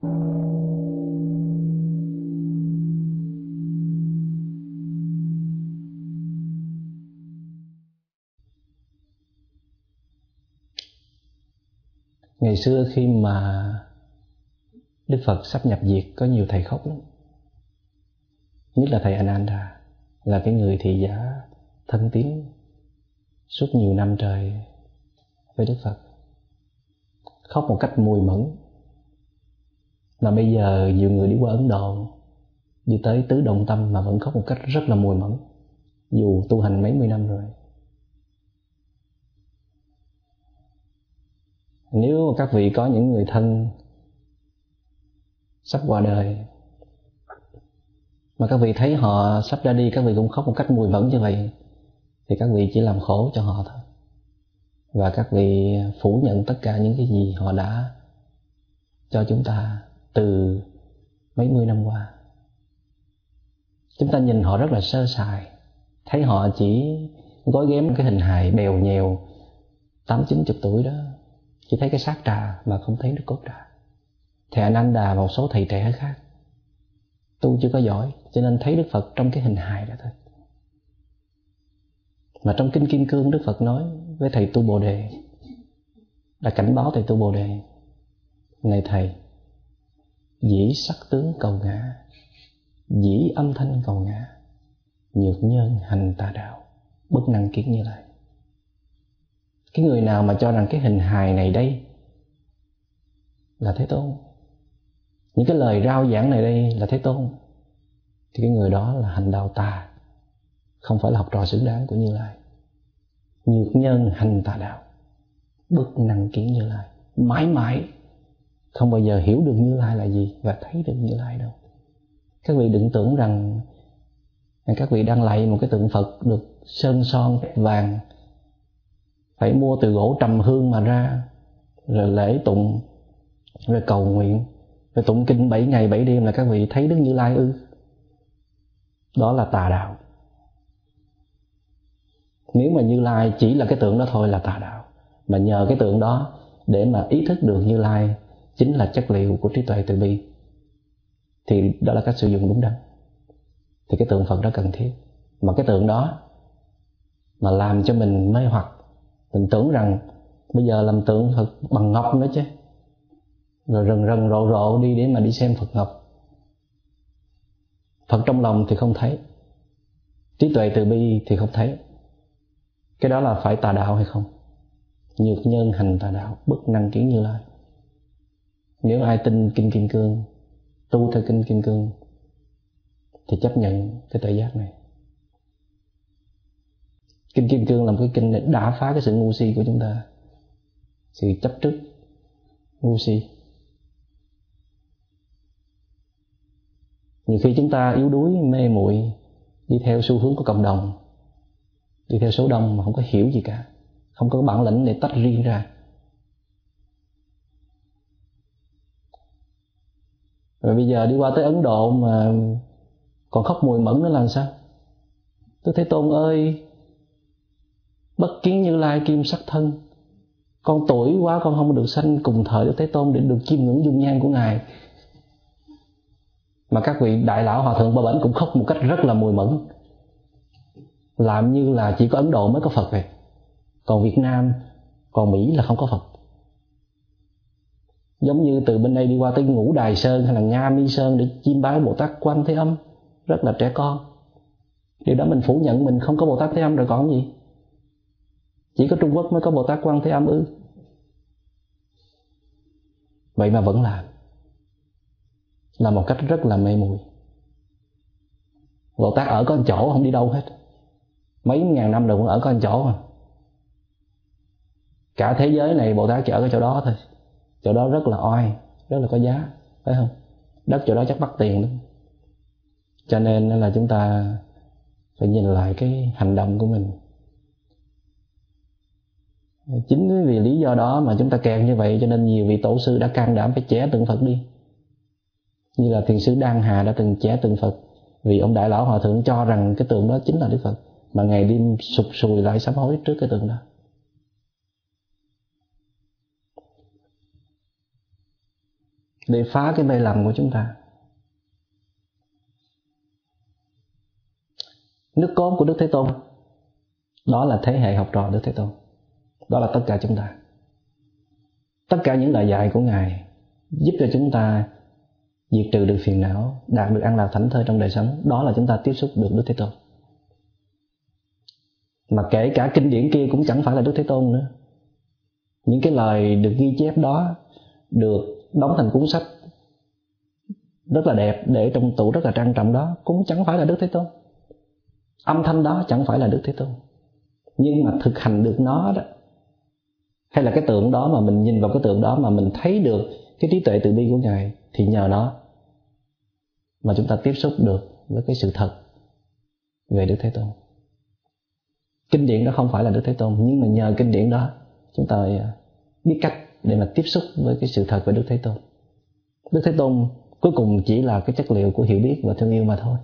Ngày xưa khi mà Đức Phật sắp nhập diệt, có nhiều thầy khóc lắm. Nhất là thầy Ananda, là cái người thị giả thân tín suốt nhiều năm trời với Đức Phật. Khóc một cách mùi mẫn. Mà bây giờ nhiều người đi qua Ấn Độ, đi tới Tứ Động Tâm mà vẫn khóc một cách rất là mùi mẫn, dù tu hành mấy mươi năm rồi. Nếu các vị có những người thân sắp qua đời mà các vị thấy họ sắp ra đi, các vị cũng khóc một cách mùi mẫn như vậy, thì các vị chỉ làm khổ cho họ thôi. Và các vị phủ nhận tất cả những cái gì họ đã cho chúng ta từ mấy mươi năm qua. Chúng ta nhìn họ rất là sơ sài, thấy họ chỉ gói ghém cái hình hài bèo nhèo 80-90 tuổi đó, chỉ thấy cái xác trà mà không thấy được cốt trà. Thầy Ananda và một số thầy trẻ khác tu chưa có giỏi, cho nên thấy Đức Phật trong cái hình hài đó thôi. Mà trong Kinh Kim Cương, Đức Phật nói với thầy Tu Bồ Đề, đã cảnh báo thầy Tu Bồ Đề: này thầy, dĩ sắc tướng cầu ngã, dĩ âm thanh cầu ngã, nhược nhân hành tà đạo, bất năng kiến Như Lai. Cái người nào mà cho rằng cái hình hài này đây là Thế Tôn, những cái lời rao giảng này đây là Thế Tôn, thì cái người đó là hành đạo tà, không phải là học trò xứng đáng của Như Lai. Nhược nhân hành tà đạo, bất năng kiến Như Lai. Mãi mãi không bao giờ hiểu được Như Lai là gì và thấy được Như Lai đâu. Các vị đừng tưởng rằng các vị đang lạy một cái tượng Phật được sơn son vàng, phải mua từ gỗ trầm hương mà ra, rồi lễ tụng, rồi cầu nguyện, rồi tụng kinh 7 ngày 7 đêm là các vị thấy Đức Như Lai ư? Đó là tà đạo. Nếu mà Như Lai chỉ là cái tượng đó thôi là tà đạo. Mà nhờ cái tượng đó để mà ý thức được Như Lai chính là chất liệu của trí tuệ từ bi, thì đó là cách sử dụng đúng đắn. Thì cái tượng Phật đó cần thiết. Mà cái tượng đó mà làm cho mình mê hoặc, mình tưởng rằng bây giờ làm tượng Phật bằng ngọc nữa chứ, rồi rần rần rộ rộ đi để mà đi xem Phật ngọc. Phật trong lòng thì không thấy, trí tuệ từ bi thì không thấy. Cái đó là phải tà đạo hay không? Nhược nhân hành tà đạo, bất năng kiến Như Lai. Nếu ai tin Kinh Kim Cương, tu theo Kinh Kim Cương, thì chấp nhận cái tuệ giác này. Kinh Kim Cương là một cái kinh để đả phá cái sự ngu si của chúng ta, sự chấp trước ngu si. Nhiều khi chúng ta yếu đuối, mê muội, đi theo xu hướng của cộng đồng, đi theo số đông mà không có hiểu gì cả, không có bản lĩnh để tách riêng ra. Rồi bây giờ đi qua tới Ấn Độ mà còn khóc mùi mẫn nữa là sao? Tôi Thế Tôn ơi, bất kiến Như Lai kim sắc thân, con tuổi quá con không được sanh cùng thời Đức Thế Tôn để được chiêm ngưỡng dung nhan của Ngài. Mà các vị đại lão hòa thượng Ba Bảnh cũng khóc một cách rất là mùi mẫn, làm như là chỉ có Ấn Độ mới có Phật vậy, còn Việt Nam, còn Mỹ là không có Phật. Giống như từ bên đây đi qua tới Ngũ Đài Sơn hay là Nga Mi Sơn để chiêm bái Bồ Tát Quan Thế Âm, rất là trẻ con. Điều đó mình phủ nhận mình không có Bồ Tát Thế Âm rồi còn gì? Chỉ có Trung Quốc mới có Bồ Tát Quan Thế Âm ư? Vậy mà vẫn làm một cách rất là mê muội. Bồ Tát ở có một chỗ, không đi đâu hết, mấy ngàn năm rồi cũng ở có một chỗ mà. Cả thế giới này Bồ Tát chỉ ở cái chỗ đó thôi. Chỗ đó rất là oai, rất là có giá, phải không? Đất chỗ đó chắc bắt tiền lắm. Cho nên là chúng ta phải nhìn lại cái hành động của mình. Chính vì lý do đó mà chúng ta kẹt như vậy, cho nên nhiều vị tổ sư đã can đảm phải chẻ tượng Phật đi. Như là thiền sư Đan Hà đã từng chẻ tượng Phật, vì ông đại lão hòa thượng cho rằng cái tượng đó chính là Đức Phật, mà ngày đêm sụp sùi lại sám hối trước cái tượng đó. để phá cái mê lầm của chúng ta. Nước cốt của Đức Thế Tôn, đó là thế hệ học trò Đức Thế Tôn. Đó là tất cả chúng ta. Tất cả những lời dạy của Ngài giúp cho chúng ta diệt trừ được phiền não, đạt được an lạc thảnh thơi trong đời sống. Đó là chúng ta tiếp xúc được Đức Thế Tôn. Mà kể cả kinh điển kia cũng chẳng phải là Đức Thế Tôn nữa. Những cái lời được ghi chép đó được đóng thành cuốn sách rất là đẹp, để trong tủ rất là trang trọng đó, cũng chẳng phải là Đức Thế Tôn. Âm thanh đó chẳng phải là Đức Thế Tôn. Nhưng mà thực hành được nó đó, hay là cái tượng đó mà mình nhìn vào cái tượng đó mà mình thấy được cái trí tuệ từ bi của Ngài, thì nhờ nó mà chúng ta tiếp xúc được với cái sự thật về Đức Thế Tôn. Kinh điển đó không phải là Đức Thế Tôn, nhưng mà nhờ kinh điển đó chúng ta biết cách để mà tiếp xúc với cái sự thật về Đức Thế Tôn. Đức Thế Tôn cuối cùng chỉ là cái chất liệu của hiểu biết và thương yêu mà thôi.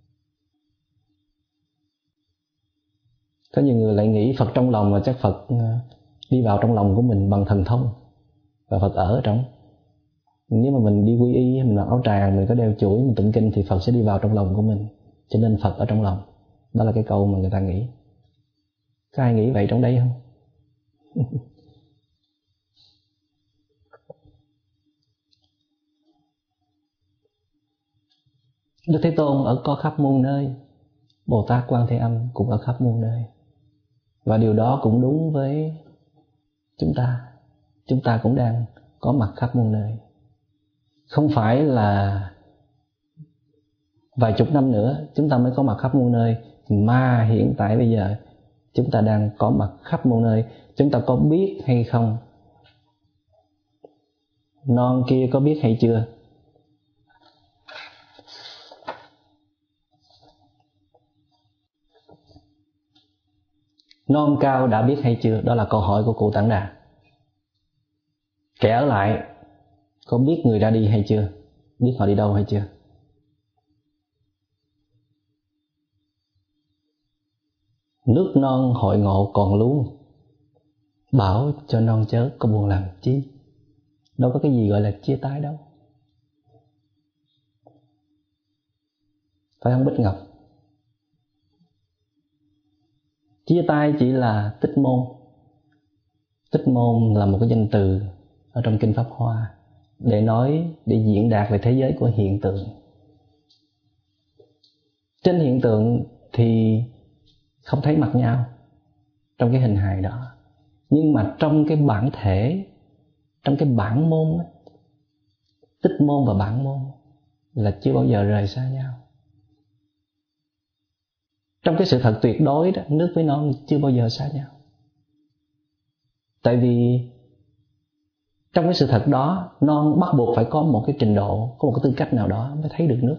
Có nhiều người lại nghĩ Phật trong lòng, và chắc Phật đi vào trong lòng của mình bằng thần thông, và Phật ở trong. Nếu mà mình đi quy y, mình mặc áo tràng, mình có đeo chuỗi, mình tụng kinh, thì Phật sẽ đi vào trong lòng của mình. Cho nên Phật ở trong lòng. Đó là cái câu mà người ta nghĩ. Có ai nghĩ vậy trong đây không? Đức Thế Tôn có khắp muôn nơi, Bồ Tát Quan Thế Âm cũng ở khắp muôn nơi. Và điều đó cũng đúng với chúng ta. Chúng ta cũng đang có mặt khắp muôn nơi. Không phải là vài chục năm nữa chúng ta mới có mặt khắp muôn nơi, mà hiện tại bây giờ chúng ta đang có mặt khắp muôn nơi. Chúng ta có biết hay không? Non kia có biết hay chưa? Non cao đã biết hay chưa? Đó là câu hỏi của cụ Tản Đà. Kẻ ở lại có biết người ra đi hay chưa? Biết họ đi đâu hay chưa? Nước non hội ngộ còn luôn, bảo cho non chớ có buồn làm chi. Đâu có cái gì gọi là chia tay đâu. Phải không Bích Ngọc? Chia tay chỉ là tích môn. Tích môn là một cái danh từ ở trong Kinh Pháp Hoa để diễn đạt về thế giới của hiện tượng. Trên hiện tượng thì không thấy mặt nhau trong cái hình hài đó, nhưng mà trong cái bản thể, trong cái bản môn, tích môn và bản môn là chưa bao giờ rời xa nhau. Trong cái sự thật tuyệt đối đó, nước với non chưa bao giờ xa nhau. Tại vì trong cái sự thật đó, non bắt buộc phải có một cái trình độ, có một cái tư cách nào đó mới thấy được nước.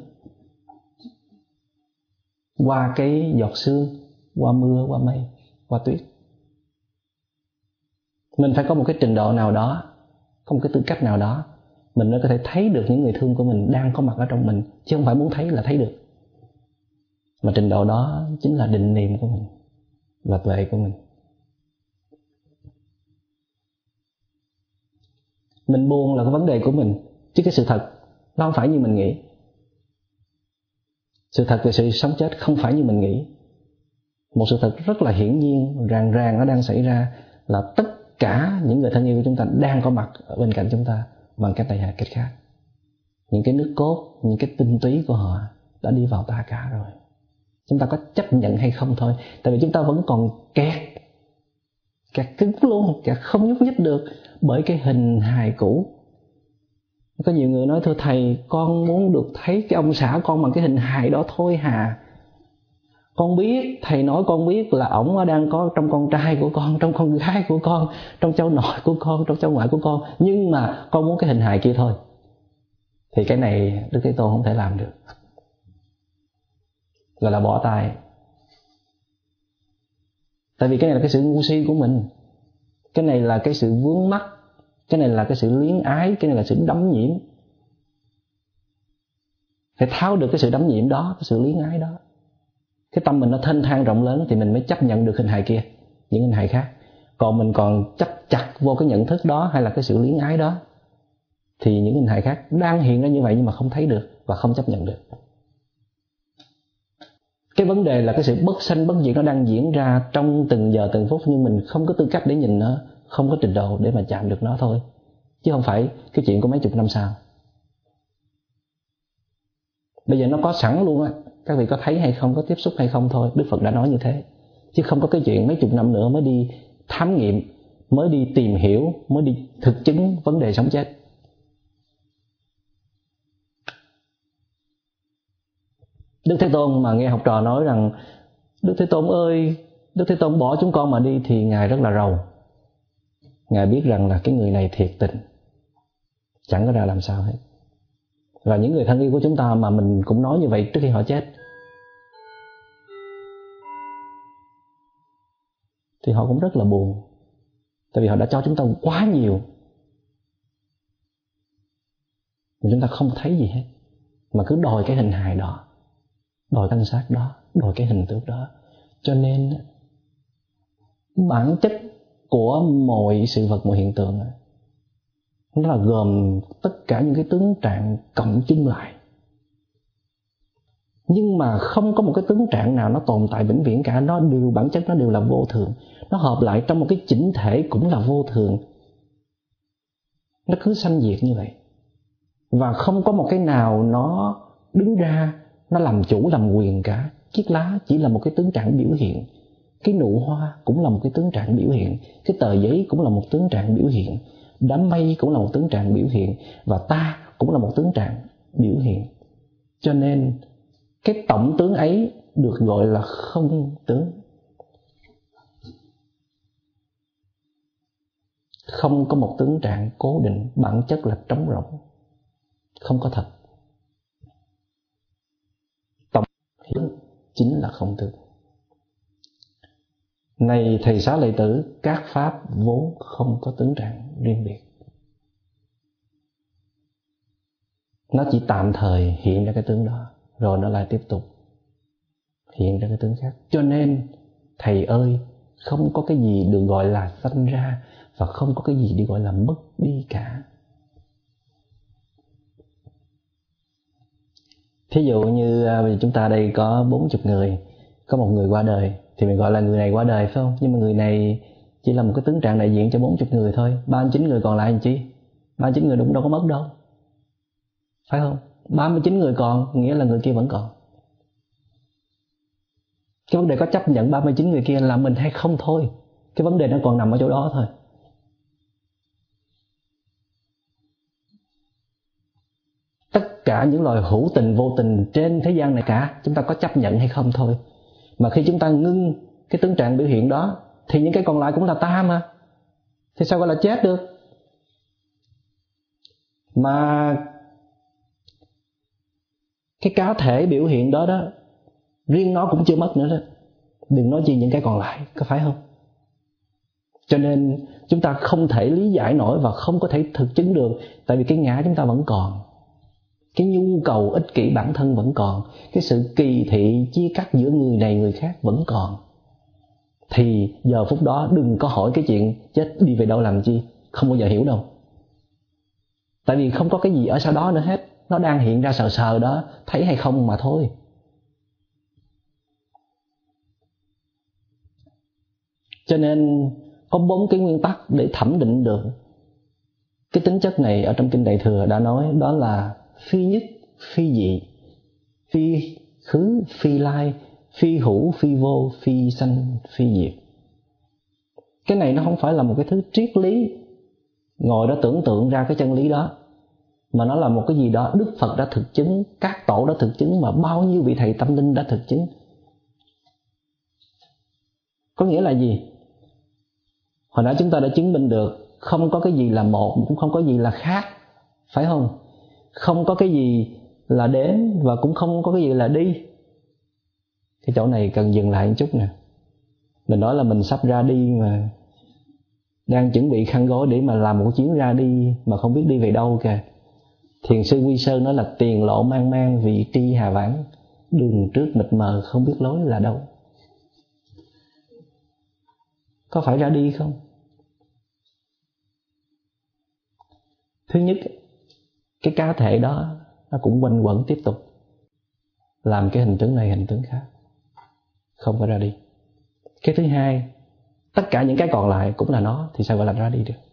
Qua cái giọt sương, qua mưa, qua mây, qua tuyết. Mình phải có một cái trình độ nào đó, có một cái tư cách nào đó, mình mới có thể thấy được những người thương của mình đang có mặt ở trong mình, chứ không phải muốn thấy là thấy được. Mà trình độ đó chính là định niệm của mình và tuệ của mình. Mình buồn là cái vấn đề của mình, chứ cái sự thật nó không phải như mình nghĩ. Sự thật về sự sống chết không phải như mình nghĩ. Một sự thật rất là hiển nhiên, ràng ràng nó đang xảy ra, là tất cả những người thân yêu của chúng ta đang có mặt ở bên cạnh chúng ta bằng cách này hay cách khác. Những cái nước cốt, những cái tinh túy của họ đã đi vào ta cả rồi. Chúng ta có chấp nhận hay không thôi. Tại vì chúng ta vẫn còn kẹt cứng luôn, kẹt không nhúc nhích được bởi cái hình hài cũ. Có nhiều người nói: thưa thầy, con muốn được thấy cái ông xã con bằng cái hình hài đó thôi hà. Con biết, thầy nói con biết là ổng đang có trong con trai của con, trong con gái của con, trong cháu nội của con, trong cháu ngoại của con, nhưng mà con muốn cái hình hài kia thôi. Thì cái này Đức Thế Tôn không thể làm được, gọi là bỏ tay. Tại vì cái này là cái sự ngu si của mình, cái này là cái sự vướng mắc, cái này là cái sự luyến ái, cái này là sự đắm nhiễm. Phải tháo được cái sự đắm nhiễm đó, cái sự luyến ái đó. Cái tâm mình nó thênh thang rộng lớn thì mình mới chấp nhận được hình hài kia, những hình hài khác. Còn mình còn chấp chặt vô cái nhận thức đó hay là cái sự luyến ái đó thì những hình hài khác đang hiện ra như vậy nhưng mà không thấy được và không chấp nhận được. Cái vấn đề là cái sự bất sanh bất diệt nó đang diễn ra trong từng giờ từng phút, nhưng mình không có tư cách để nhìn nó, không có trình độ để mà chạm được nó thôi, chứ không phải cái chuyện của mấy chục năm sau. Bây giờ nó có sẵn luôn á, các vị có thấy hay không, có tiếp xúc hay không thôi. Đức Phật đã nói như thế, chứ không có cái chuyện mấy chục năm nữa mới đi thám nghiệm, mới đi tìm hiểu, mới đi thực chứng vấn đề sống chết. Đức Thế Tôn mà nghe học trò nói rằng Đức Thế Tôn ơi, Đức Thế Tôn bỏ chúng con mà đi, thì Ngài rất là rầu. Ngài biết rằng là cái người này thiệt tình, chẳng có ra làm sao hết. Và những người thân yêu của chúng ta mà mình cũng nói như vậy trước khi họ chết, thì họ cũng rất là buồn. Tại vì họ đã cho chúng ta quá nhiều mà chúng ta không thấy gì hết, mà cứ đòi cái hình hài đó, đòi cái thân xác đó, đòi cái hình tượng đó. Cho nên bản chất của mọi sự vật, mọi hiện tượng, nó là gồm tất cả những cái tướng trạng cộng chung lại. Nhưng mà không có một cái tướng trạng nào nó tồn tại vĩnh viễn cả. Nó đều, bản chất nó đều là vô thường. Nó hợp lại trong một cái chỉnh thể cũng là vô thường. Nó cứ sanh diệt như vậy. Và không có một cái nào nó đứng ra, nó làm chủ làm quyền cả. Chiếc lá chỉ là một cái tướng trạng biểu hiện, cái nụ hoa cũng là một cái tướng trạng biểu hiện, cái tờ giấy cũng là một tướng trạng biểu hiện, đám mây cũng là một tướng trạng biểu hiện, và ta cũng là một tướng trạng biểu hiện. Cho nên cái tổng tướng ấy được gọi là không tướng. Không có một tướng trạng cố định, bản chất là trống rỗng, không có thật. Tổng hiểu chính là không tướng. Này thầy Xá Lợi Tử, các pháp vốn không có tướng trạng riêng biệt. Nó chỉ tạm thời hiện ra cái tướng đó, rồi nó lại tiếp tục hiện ra cái tướng khác. Cho nên thầy ơi, không có cái gì được gọi là sanh ra, và không có cái gì được gọi là mất đi cả. Thí dụ như chúng ta đây có 40 người, có một người qua đời, thì mình gọi là người này qua đời, phải không? Nhưng mà người này chỉ là một cái tướng trạng đại diện cho 40 người thôi. 39 người còn lại làm chi? 39 người cũng đâu có mất đâu, phải không? 39 người còn nghĩa là người kia vẫn còn. Cái vấn đề có chấp nhận 39 người kia là mình hay không thôi. Cái vấn đề nó còn nằm ở chỗ đó thôi. Tất cả những loài hữu tình vô tình trên thế gian này cả, chúng ta có chấp nhận hay không thôi. Mà khi chúng ta ngưng cái tướng trạng biểu hiện đó, thì những cái còn lại cũng là ta mà. Thì sao gọi là chết được? Mà cái cá thể biểu hiện đó đó, riêng nó cũng chưa mất nữa đó, đừng nói chi những cái còn lại, có phải không? Cho nên chúng ta không thể lý giải nổi và không có thể thực chứng được. Tại vì cái ngã chúng ta vẫn còn, cái nhu cầu ích kỷ bản thân vẫn còn, cái sự kỳ thị chia cắt giữa người này người khác vẫn còn. Thì giờ phút đó đừng có hỏi cái chuyện chết đi về đâu làm chi, không bao giờ hiểu đâu. Tại vì không có cái gì ở sau đó nữa hết, nó đang hiện ra sờ sờ đó, thấy hay không mà thôi. Cho nên có 4 cái nguyên tắc để thẩm định được cái tính chất này. Ở trong Kinh Đại Thừa đã nói, đó là phi nhất, phi dị, phi khứ, phi lai, phi hữu, phi vô, phi sanh, phi diệt. Cái này nó không phải là một cái thứ triết lý ngồi đó tưởng tượng ra cái chân lý đó, mà nó là một cái gì đó Đức Phật đã thực chứng, các tổ đã thực chứng, mà bao nhiêu vị thầy tâm linh đã thực chứng. Có nghĩa là gì? Hồi nãy chúng ta đã chứng minh được không có cái gì là một, cũng không có gì là khác, phải không? Không có cái gì là đến và cũng không có cái gì là đi. Cái chỗ này cần dừng lại một chút nè. Mình nói là mình sắp ra đi mà đang chuẩn bị khăn gói để mà làm một chuyến ra đi mà không biết đi về đâu kìa. Thiền sư Quy Sơn nói là tiền lộ mang mang, vị tri hà vãng, đường trước mịt mờ không biết lối là đâu. Có phải ra đi không? Thứ nhất cái cá thể đó nó cũng quanh quẩn tiếp tục làm cái hình tướng này hình tướng khác, không có ra đi. Cái thứ hai, tất cả những cái còn lại cũng là nó thì sao gọi là ra đi được?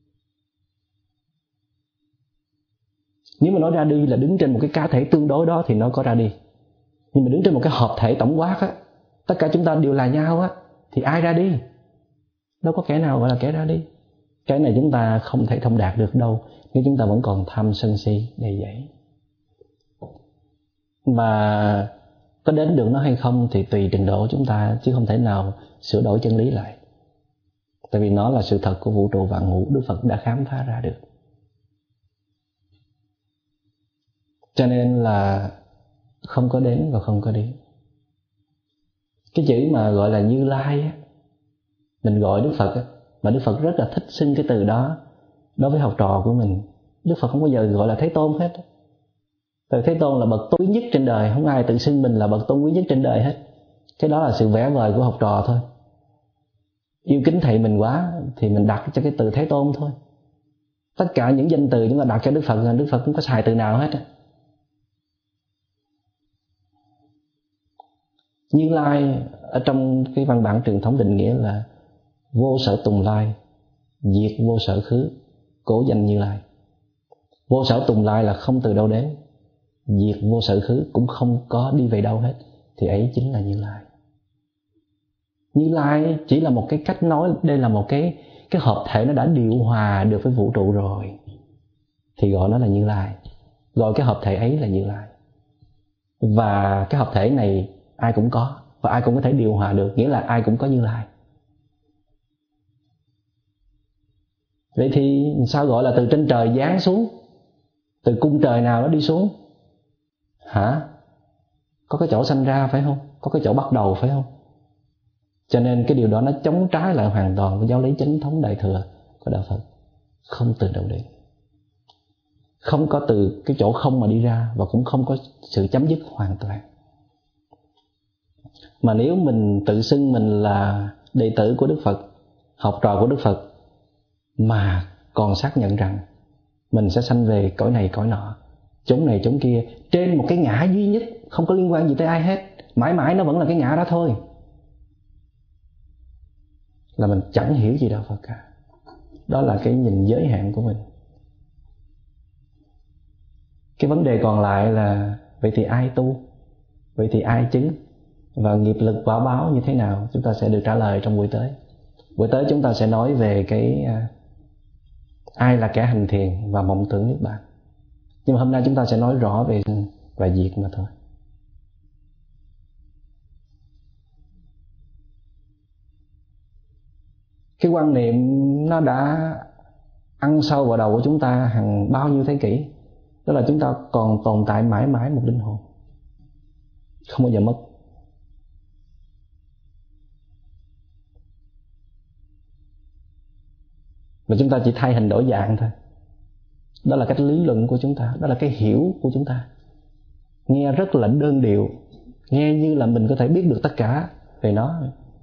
Nếu mà nói ra đi là đứng trên một cái cá thể tương đối đó thì nó có ra đi. Nhưng mà đứng trên một cái hợp thể tổng quát á, tất cả chúng ta đều là nhau á, thì ai ra đi? Đâu có kẻ nào gọi là kẻ ra đi. Cái này chúng ta không thể thông đạt được đâu, nếu chúng ta vẫn còn tham sân si đầy dẫy. Mà có đến được nó hay không thì tùy trình độ chúng ta, chứ không thể nào sửa đổi chân lý lại. Tại vì nó là sự thật của vũ trụ vạn ngũ, Đức Phật đã khám phá ra được. Cho nên là không có đến và không có đi. Cái chữ mà gọi là Như Lai á, mình gọi Đức Phật á, mà Đức Phật rất là thích xưng cái từ đó đối với học trò của mình. Đức Phật không bao giờ gọi là Thế Tôn hết. Tại Thế Tôn là bậc tôn quý nhất trên đời, không ai tự xưng mình là bậc tôn quý nhất trên đời hết. Cái đó là sự vẽ vời của học trò thôi. Yêu kính thầy mình quá thì mình đặt cho cái từ Thế Tôn thôi. Tất cả những danh từ chúng ta đặt cho Đức Phật, Đức Phật không có xài từ nào hết. Như Lai ở trong cái văn bản truyền thống định nghĩa là vô sở tùng lai, diệt vô sở khứ, cố danh Như Lai. Vô sở tùng lai là không từ đâu đến, diệt vô sở khứ cũng không có đi về đâu hết, thì ấy chính là Như Lai. Như Lai chỉ là một cái cách nói, đây là một cái hợp thể nó đã điều hòa được với vũ trụ rồi, thì gọi nó là Như Lai, gọi cái hợp thể ấy là Như Lai. Và cái hợp thể này ai cũng có, và ai cũng có thể điều hòa được, nghĩa là ai cũng có Như Lai. Vậy thì sao gọi là từ trên trời giáng xuống? Từ cung trời nào nó đi xuống? Hả? Có cái chỗ sanh ra phải không? Có cái chỗ bắt đầu phải không? Cho nên cái điều đó nó chống trái lại hoàn toàn với giáo lý chánh thống đại thừa của Đạo Phật. Không từ đâu đến, không có từ cái chỗ không mà đi ra, và cũng không có sự chấm dứt hoàn toàn. Mà nếu mình tự xưng mình là đệ tử của Đức Phật, học trò của Đức Phật, mà còn xác nhận rằng mình sẽ sanh về cõi này cõi nọ, chốn này chốn kia, trên một cái ngã duy nhất, không có liên quan gì tới ai hết, mãi mãi nó vẫn là cái ngã đó thôi, là mình chẳng hiểu gì Đạo Phật cả. Đó là cái nhìn giới hạn của mình. Cái vấn đề còn lại là vậy thì ai tu? Vậy thì ai chứng? Và nghiệp lực quả báo như thế nào? Chúng ta sẽ được trả lời trong buổi tới. Buổi tới chúng ta sẽ nói về cái ai là kẻ hành thiền và mộng tưởng niết bàn. Nhưng mà hôm nay chúng ta sẽ nói rõ về và diệt mà thôi. Cái quan niệm nó đã ăn sâu vào đầu của chúng ta hàng bao nhiêu thế kỷ. Đó là chúng ta còn tồn tại mãi mãi một linh hồn, không bao giờ mất. Và chúng ta chỉ thay hình đổi dạng thôi. Đó là cách lý luận của chúng ta, đó là cái hiểu của chúng ta. Nghe rất là đơn điệu, nghe như là mình có thể biết được tất cả về nó.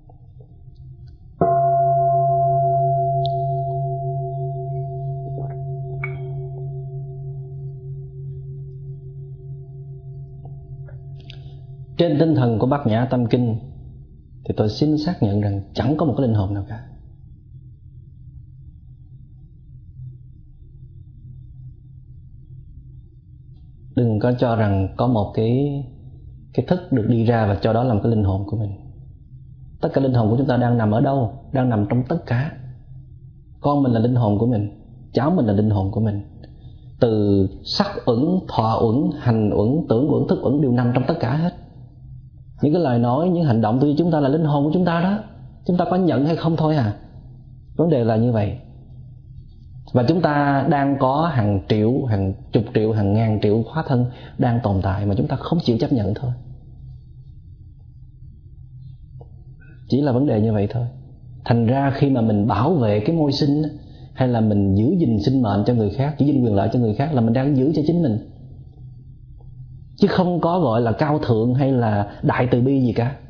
Trên tinh thần của Bát Nhã Tâm Kinh thì tôi xin xác nhận rằng chẳng có một cái linh hồn nào cả. Đừng có cho rằng có một cái thức được đi ra và cho đó là một cái linh hồn của mình. Tất cả linh hồn của chúng ta đang nằm ở đâu? Đang nằm trong tất cả. Con mình là linh hồn của mình, cháu mình là linh hồn của mình. Từ sắc uẩn, thọ uẩn, hành uẩn, tưởng uẩn, thức uẩn đều nằm trong tất cả hết. Những cái lời nói, những hành động của chúng ta là linh hồn của chúng ta đó. Chúng ta có nhận hay không thôi à. Vấn đề là như vậy. Và chúng ta đang có hàng triệu, hàng chục triệu, hàng ngàn triệu hóa thân đang tồn tại mà chúng ta không chịu chấp nhận thôi. Chỉ là vấn đề như vậy thôi. Thành ra khi mà mình bảo vệ cái môi sinh, hay là mình giữ gìn sinh mệnh cho người khác, giữ gìn quyền lợi cho người khác, là mình đang giữ cho chính mình, chứ không có gọi là cao thượng hay là đại từ bi gì cả.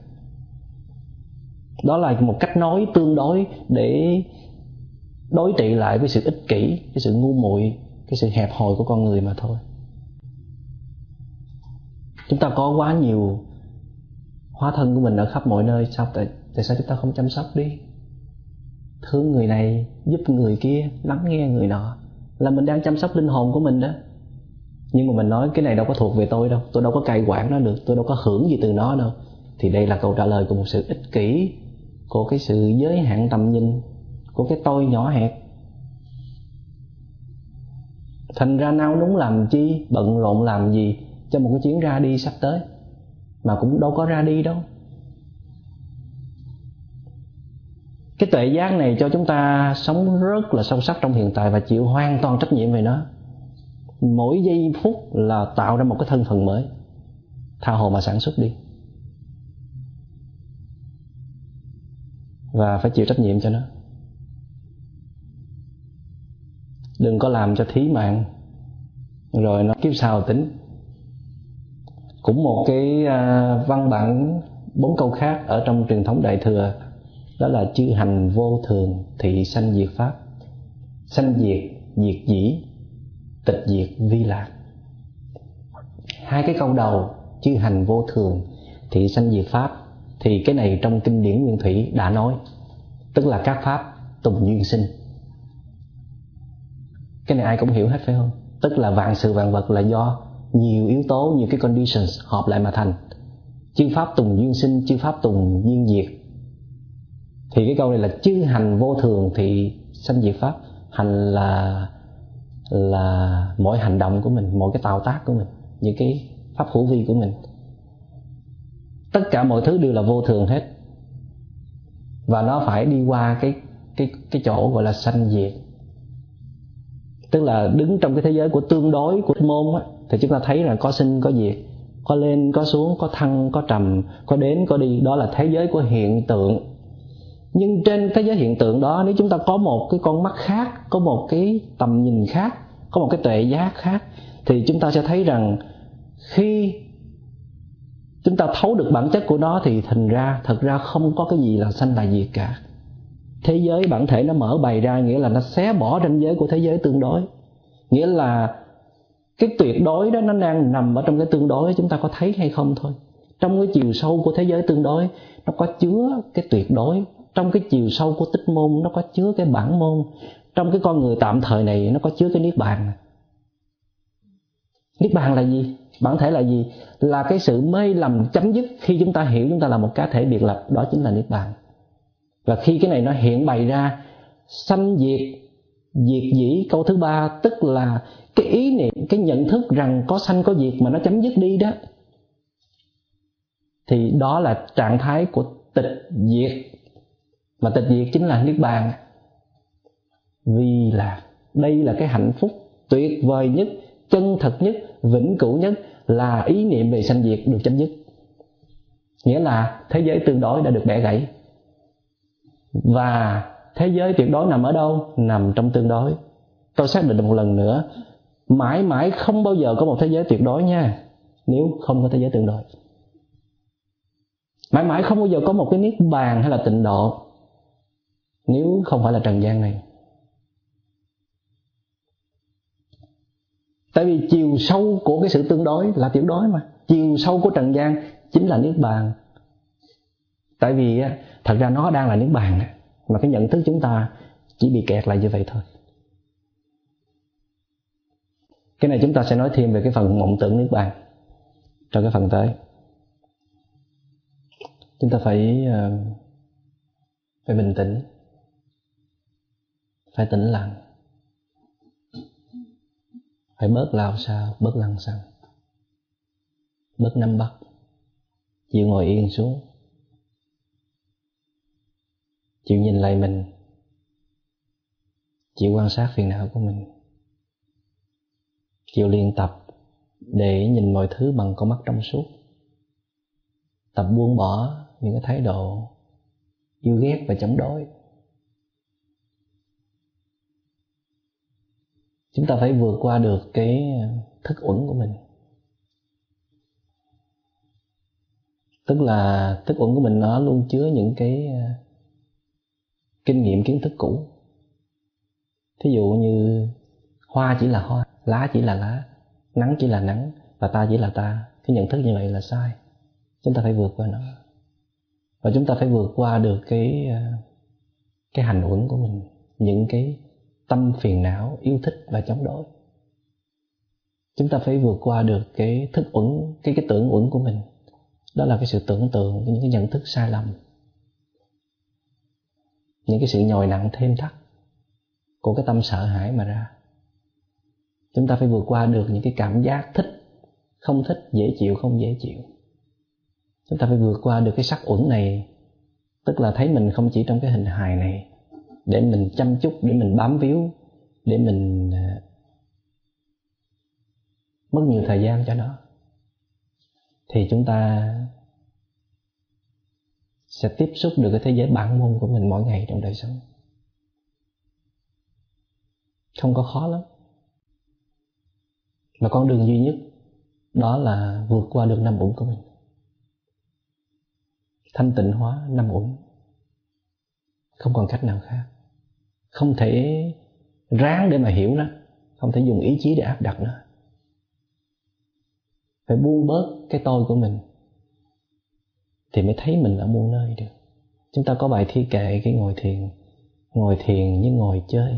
Đó là một cách nói tương đối để đối trị lại với sự ích kỷ, cái sự ngu muội, cái sự hẹp hòi của con người mà thôi. Chúng ta có quá nhiều hóa thân của mình ở khắp mọi nơi, tại sao chúng ta không chăm sóc đi? Thương người này, giúp người kia, lắng nghe người nọ, là mình đang chăm sóc linh hồn của mình đó. Nhưng mà mình nói cái này đâu có thuộc về tôi đâu, tôi đâu có cai quản nó được, tôi đâu có hưởng gì từ nó đâu. Thì đây là câu trả lời của một sự ích kỷ, của cái sự giới hạn tầm nhìn, của cái tôi nhỏ hẹp. Thành ra nao núng làm chi, bận rộn làm gì cho một cái chuyến ra đi sắp tới, mà cũng đâu có ra đi đâu. Cái tuệ giác này cho chúng ta sống rất là sâu sắc trong hiện tại và chịu hoàn toàn trách nhiệm về nó. Mỗi giây phút là tạo ra một cái thân phận mới, tha hồ mà sản xuất đi, và phải chịu trách nhiệm cho nó. Đừng có làm cho thí mạng rồi nó kiếp sau tính. Cũng một cái văn bản 4 câu khác ở trong truyền thống Đại Thừa, đó là chư hành vô thường, thị sanh diệt pháp, sanh diệt, diệt dĩ, tịch diệt vi lạc. Hai cái câu đầu, chư hành vô thường, thị sanh diệt pháp, thì cái này trong kinh điển Nguyên Thủy đã nói, tức là các pháp tùng duyên sinh. Cái này ai cũng hiểu hết phải không? Tức là vạn sự vạn vật là do nhiều yếu tố, nhiều cái conditions hợp lại mà thành. Chư pháp tùng duyên sinh, chư pháp tùng duyên diệt. Thì cái câu này là chư hành vô thường thì sanh diệt pháp. Hành là mỗi hành động của mình, mỗi cái tạo tác của mình, những cái pháp hữu vi của mình. Tất cả mọi thứ đều là vô thường hết, và nó phải đi qua cái chỗ gọi là sanh diệt. Tức là đứng trong cái thế giới của tương đối, của môn á, thì chúng ta thấy là có sinh có diệt, có lên có xuống, có thăng có trầm, có đến có đi. Đó là thế giới của hiện tượng. Nhưng trên thế giới hiện tượng đó, nếu chúng ta có một cái con mắt khác, có một cái tầm nhìn khác, có một cái tuệ giác khác, thì chúng ta sẽ thấy rằng khi chúng ta thấu được bản chất của nó thì thành ra thật ra không có cái gì là sanh là diệt cả. Thế giới bản thể nó mở bày ra, nghĩa là nó xé bỏ ranh giới của thế giới tương đối. Nghĩa là cái tuyệt đối đó nó đang nằm ở trong cái tương đối, chúng ta có thấy hay không thôi. Trong cái chiều sâu của thế giới tương đối nó có chứa cái tuyệt đối. Trong cái chiều sâu của tích môn nó có chứa cái bản môn. Trong cái con người tạm thời này nó có chứa cái niết bàn. Niết bàn là gì? Bản thể là gì? Là cái sự mê lầm chấm dứt khi chúng ta hiểu chúng ta là một cá thể biệt lập. Đó chính là niết bàn. Và khi cái này nó hiện bày ra, sanh diệt, diệt dĩ, câu thứ ba, tức là cái ý niệm, cái nhận thức rằng có sanh có diệt mà nó chấm dứt đi đó, thì đó là trạng thái của tịch diệt. Mà tịch diệt chính là niết bàn. Vì là đây là cái hạnh phúc tuyệt vời nhất, chân thật nhất, vĩnh cửu nhất, là ý niệm về sanh diệt được chấm dứt. Nghĩa là thế giới tương đối đã được bẻ gãy. Và thế giới tuyệt đối nằm ở đâu? Nằm trong tương đối. Tôi xác định một lần nữa, mãi mãi không bao giờ có một thế giới tuyệt đối nha, nếu không có thế giới tương đối. Mãi mãi không bao giờ có một cái niết bàn hay là tịnh độ nếu không phải là trần gian này. Tại vì chiều sâu của cái sự tương đối là tuyệt đối mà. Chiều sâu của trần gian chính là niết bàn. Tại vì thật ra nó đang là niết bàn, mà cái nhận thức chúng ta chỉ bị kẹt lại như vậy thôi. Cái này chúng ta sẽ nói thêm về cái phần mộng tưởng niết bàn trong cái phần tới. Chúng ta phải bình tĩnh, phải tĩnh lặng, phải bớt lao sao, bớt lăng xăng, bớt nắm bắt, chịu ngồi yên xuống, chịu nhìn lại mình, chịu quan sát phiền não của mình, chịu luyện tập để nhìn mọi thứ bằng con mắt trong suốt, tập buông bỏ những cái thái độ yêu ghét và chống đối. Chúng ta phải vượt qua được cái thức uẩn của mình. Tức là thức uẩn của mình nó luôn chứa những cái kinh nghiệm kiến thức cũ. Thí dụ như Hoa chỉ là hoa, lá chỉ là lá, nắng chỉ là nắng, và ta chỉ là ta. Cái nhận thức như vậy là sai. Chúng ta phải vượt qua nó. Và chúng ta phải vượt qua được cái hành uẩn của mình, những cái tâm phiền não, yêu thích và chống đối. Chúng ta phải vượt qua được cái thức uẩn, cái tưởng uẩn của mình. Đó là cái sự tưởng tượng, những cái nhận thức sai lầm, những cái sự nhồi nặng thêm thắt của cái tâm sợ hãi mà ra. Chúng ta phải vượt qua được những cái cảm giác thích, không thích, dễ chịu, không dễ chịu. Chúng ta phải vượt qua được cái sắc uẩn này, tức là thấy mình không chỉ trong cái hình hài này, để mình chăm chút, để mình bám víu, để mình mất nhiều thời gian cho nó. Thì chúng ta sẽ tiếp xúc được cái thế giới bản môn của mình mỗi ngày trong đời sống. Không có khó lắm. Mà con đường duy nhất đó là vượt qua được 5 uẩn của mình, thanh tịnh hóa 5 uẩn. Không còn cách nào khác. Không thể ráng để mà hiểu nó, không thể dùng ý chí để áp đặt nó. Phải buông bớt cái tôi của mình thì mới thấy mình ở muôn nơi được. Chúng ta có bài thi kệ cái ngồi thiền như ngồi chơi.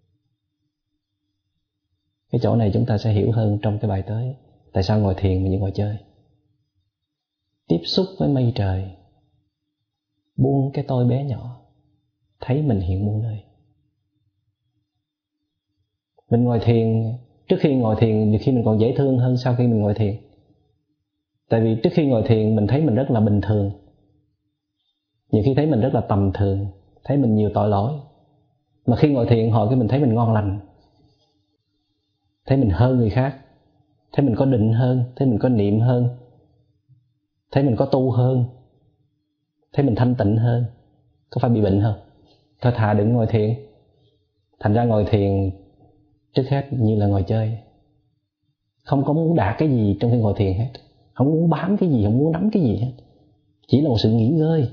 Cái chỗ này chúng ta sẽ hiểu hơn trong cái bài tới. Tại sao ngồi thiền mà như ngồi chơi? Tiếp xúc với mây trời, buông cái tôi bé nhỏ, thấy mình hiện muôn nơi. Mình ngồi thiền, trước khi ngồi thiền nhiều khi mình còn dễ thương hơn sau khi mình ngồi thiền. Tại vì trước khi ngồi thiền mình thấy mình rất là bình thường, nhiều khi thấy mình rất là tầm thường, thấy mình nhiều tội lỗi. Mà khi ngồi thiền hồi cái mình thấy mình ngon lành, thấy mình hơn người khác, thấy mình có định hơn, thấy mình có niệm hơn, thấy mình có tu hơn, thấy mình thanh tịnh hơn. Có phải bị bệnh không? Thôi thà đừng ngồi thiền. Thành ra ngồi thiền trước hết như là ngồi chơi, không có muốn đạt cái gì trong khi ngồi thiền hết, không muốn bám cái gì, không muốn nắm cái gì hết, chỉ là một sự nghỉ ngơi.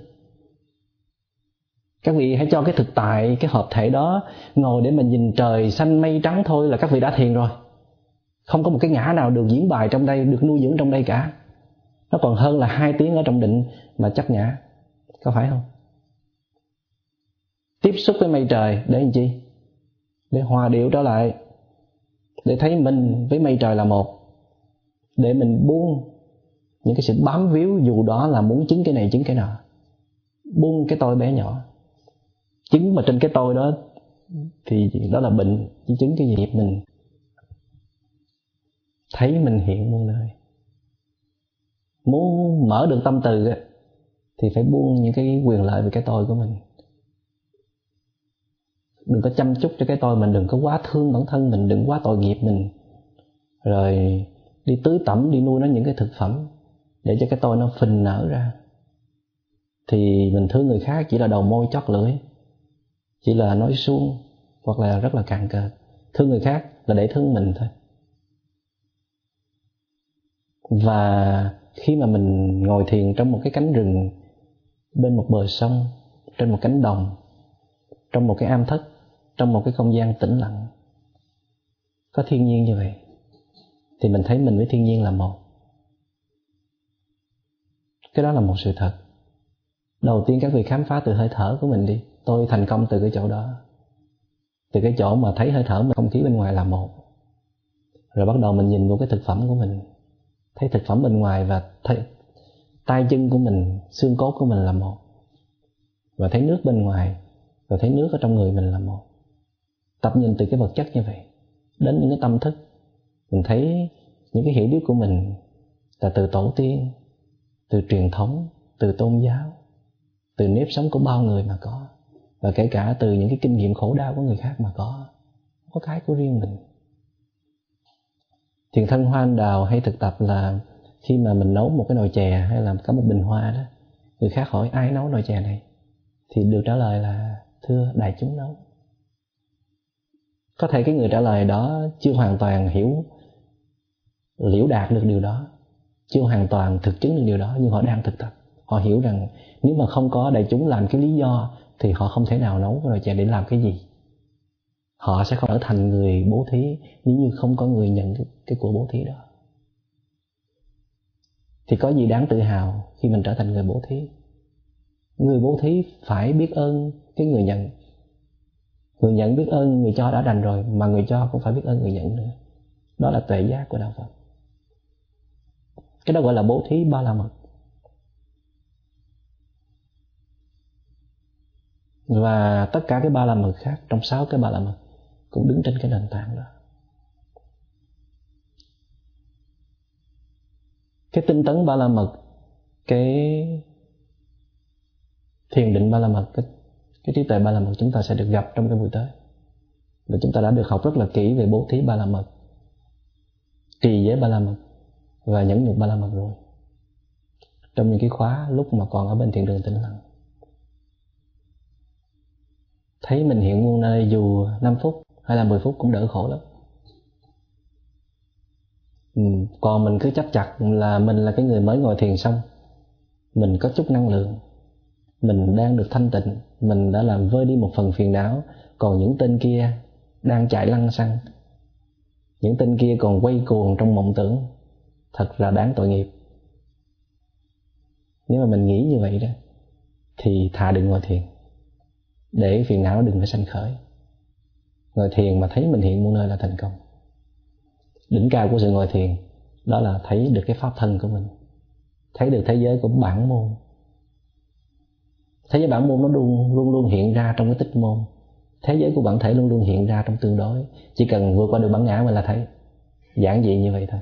Các vị hãy cho cái thực tại, cái hợp thể đó ngồi để mình nhìn trời xanh mây trắng thôi là các vị đã thiền rồi. Không có một cái ngã nào được diễn bài trong đây, được nuôi dưỡng trong đây cả. Nó còn hơn là 2 tiếng ở trong định mà chấp ngã. Có phải không? Tiếp xúc với mây trời để làm chi? Để hòa điệu trở lại, để thấy mình với mây trời là một, để mình buông những cái sự bám víu, dù đó là muốn chứng cái này chứng cái nọ. Buông cái tôi bé nhỏ. Chứng mà trên cái tôi đó thì đó là bệnh, chứ chứng cái gì mình thấy mình hiện muôn nơi. Muốn mở được tâm từ thì phải buông những cái quyền lợi về cái tôi của mình. Đừng có chăm chút cho cái tôi mình, đừng có quá thương bản thân mình, đừng quá tội nghiệp mình, rồi đi tưới tẩm, đi nuôi nó những cái thực phẩm để cho cái tôi nó phình nở ra. Thì mình thương người khác chỉ là đầu môi chót lưỡi, chỉ là nói suông, hoặc là rất là cạn cợt. Thương người khác là để thương mình thôi. Và khi mà mình ngồi thiền trong một cái cánh rừng, bên một bờ sông, trên một cánh đồng, trong một cái am thất, trong một cái không gian tĩnh lặng, có thiên nhiên như vậy, thì mình thấy mình với thiên nhiên là một. Cái đó là một sự thật. Đầu tiên các vị khám phá từ hơi thở của mình đi. Tôi thành công từ cái chỗ đó, từ cái chỗ mà thấy hơi thở mà không khí bên ngoài là một. Rồi bắt đầu mình nhìn vào cái thực phẩm của mình, thấy thực phẩm bên ngoài và thấy tay chân của mình, xương cốt của mình là một. Và thấy nước bên ngoài, và thấy nước ở trong người mình là một. Tập nhìn từ cái vật chất như vậy đến những cái tâm thức, mình thấy những cái hiểu biết của mình là từ tổ tiên, từ truyền thống, từ tôn giáo, từ nếp sống của bao người mà có, và kể cả từ những cái kinh nghiệm khổ đau của người khác mà có cái của riêng mình. Thiền thân hoa anh đào hay thực tập là khi mà mình nấu một cái nồi chè hay là có một bình hoa đó, người khác hỏi ai nấu nồi chè này, thì được trả lời là thưa đại chúng nấu. Có thể cái người trả lời đó chưa hoàn toàn hiểu, liễu đạt được điều đó, chưa hoàn toàn thực chứng được điều đó, nhưng họ đang thực tập. Họ hiểu rằng nếu mà không có đại chúng làm cái lý do thì họ không thể nào nấu cái nồi chè để làm cái gì. Họ sẽ không trở thành người bố thí nếu như không có người nhận cái của bố thí đó. Thì có gì đáng tự hào khi mình trở thành người bố thí? Người bố thí phải biết ơn cái người nhận. Người nhận biết ơn người cho đã đành rồi, mà người cho cũng phải biết ơn người nhận nữa. Đó là tuệ giác của đạo Phật. Cái đó gọi là bố thí ba la mật. Và tất cả cái ba la mật khác, trong 6 cái ba la mật, cũng đứng trên cái nền tảng đó. Cái tinh tấn ba la mật, cái thiền định ba la mật, cái trí tuệ ba la mật chúng ta sẽ được gặp trong cái buổi tới. Và chúng ta đã được học rất là kỹ về bố thí ba la mật, trì giới ba la mật và nhẫn nhục ba la mật rồi, trong những cái khóa lúc mà còn ở bên thiền đường Tĩnh Lặng. Thấy mình hiện muôn nơi dù 5 phút hay là 10 phút cũng đỡ khổ lắm. Còn mình cứ chấp chặt là mình là cái người mới ngồi thiền xong, mình có chút năng lượng, mình đang được thanh tịnh, mình đã làm vơi đi một phần phiền não. Còn những tên kia đang chạy lăng xăng, những tên kia còn quay cuồng trong mộng tưởng, thật là đáng tội nghiệp. Nếu mà mình nghĩ như vậy đó thì thà đừng ngồi thiền, để phiền não đừng phải sanh khởi. Ngồi thiền mà thấy mình hiện muôn nơi là thành công. Đỉnh cao của sự ngồi thiền đó là thấy được cái pháp thân của mình, thấy được thế giới của bản môn. Thế giới bản môn nó luôn luôn hiện ra trong cái tích môn. Thế giới của bản thể luôn luôn hiện ra trong tương đối. Chỉ cần vượt qua được bản ngã mình là thấy. Giản dị như vậy thôi.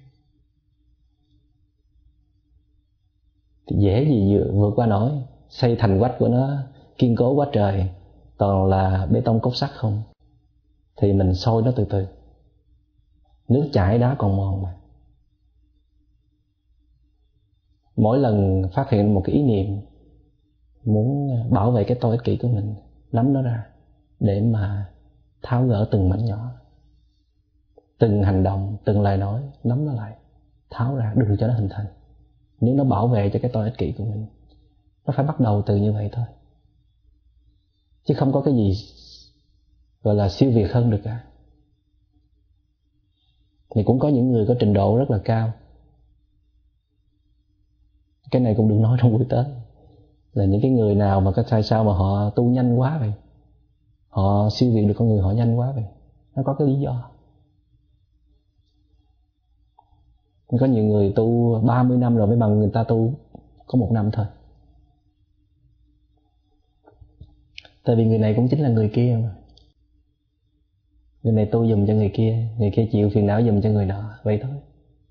Thì dễ gì vượt qua nổi. Xây thành quách của nó kiên cố quá trời, toàn là bê tông cốt sắt không, thì mình sôi nó từ từ. Nước chảy đá còn mòn mà. Mỗi lần phát hiện một cái ý niệm muốn bảo vệ cái tôi ích kỷ của mình, nắm nó ra để mà tháo gỡ từng mảnh nhỏ. Từng hành động, từng lời nói, nắm nó lại, tháo ra, đừng cho nó hình thành. Nếu nó bảo vệ cho cái tôi ích kỷ của mình, nó phải bắt đầu từ như vậy thôi. Chứ không có cái gì gọi là siêu việt hơn được cả. Thì cũng có những người có trình độ rất là cao. Cái này cũng đừng nói trong buổi tới. Là những cái người nào mà tại sao mà họ tu nhanh quá vậy, họ siêu việt được con người họ nhanh quá vậy, nó có cái lý do. Có nhiều người tu 30 năm rồi mới bằng người ta tu có 1 năm thôi. Tại vì người này cũng chính là người kia mà. Người này tu giùm cho người kia chịu phiền não giùm cho người nọ, vậy thôi.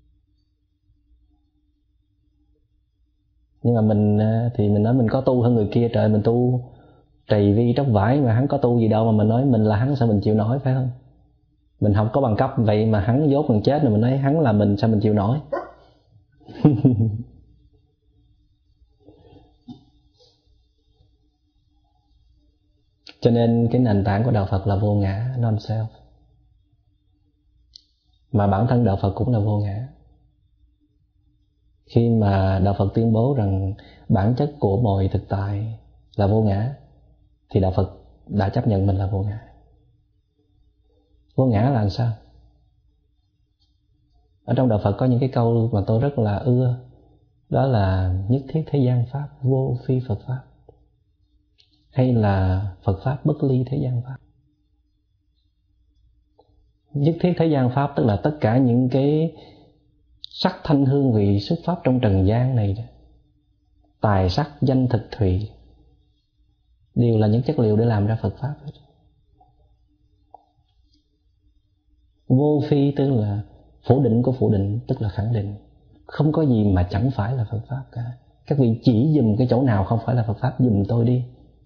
Nhưng mà mình thì mình nói mình có tu hơn người kia, trời, mình tu trì vi tróc vải mà hắn có tu gì đâu mà mình nói mình là hắn, sao mình chịu nổi, phải không? Mình không có bằng cấp vậy mà hắn dốt gần chết rồi mình nói hắn là mình, sao mình chịu nổi? Cho nên cái nền tảng của đạo Phật là vô ngã, non-self. Mà bản thân đạo Phật cũng là vô ngã. Khi mà đạo Phật tuyên bố rằng bản chất của mọi thực tại là vô ngã, thì đạo Phật đã chấp nhận mình là vô ngã. Vô ngã là làm sao? Ở trong đạo Phật có những cái câu mà tôi rất là ưa. Đó là nhất thiết thế gian pháp, vô phi Phật pháp. Hay là Phật pháp bất ly thế gian pháp. Nhất thiết thế gian pháp tức là tất cả những cái sắc thanh hương vị xuất pháp trong trần gian này đó. Tài sắc danh thực thùy đều là những chất liệu để làm ra Phật pháp hết. Vô phi tức là phủ định của phủ định, tức là khẳng định. Không có gì mà chẳng phải là Phật pháp cả. Các vị chỉ dùm cái chỗ nào không phải là Phật pháp dùm tôi đi.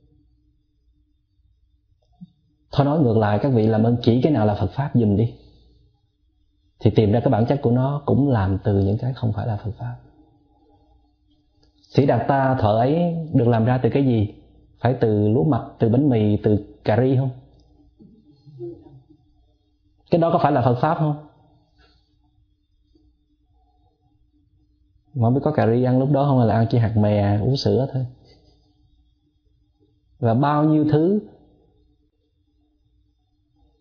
Thôi nói ngược lại, các vị làm ơn chỉ cái nào là Phật pháp dùm đi. Thì tìm ra cái bản chất của nó cũng làm từ những cái không phải là Phật pháp. Sĩ Đạt Ta thợ ấy được làm ra từ cái gì? Phải từ lúa mạch, từ bánh mì, từ cà ri không? Cái đó có phải là Phật pháp không? Mà không biết có cà ri ăn lúc đó không, hay là ăn chỉ hạt mè, uống sữa thôi. Và bao nhiêu thứ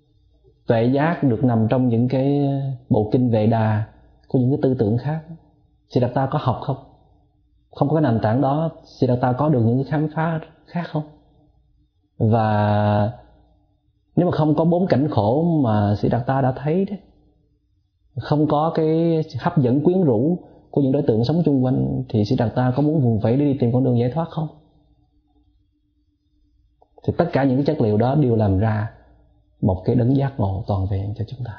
tuệ giác được nằm trong những cái bộ kinh Vệ Đà, có những cái tư tưởng khác. Siddhartha có học không? Không có cái nền tảng đó, Siddhartha có được những cái khám phá khác không? Và nếu mà không có 4 cảnh khổ mà Siddhartha đã thấy đấy, không có cái hấp dẫn quyến rũ của những đối tượng sống chung quanh, thì Siddhartha có muốn vùng vẫy để đi tìm con đường giải thoát không? Thì tất cả những cái chất liệu đó đều làm ra một cái đấng giác ngộ toàn vẹn cho chúng ta.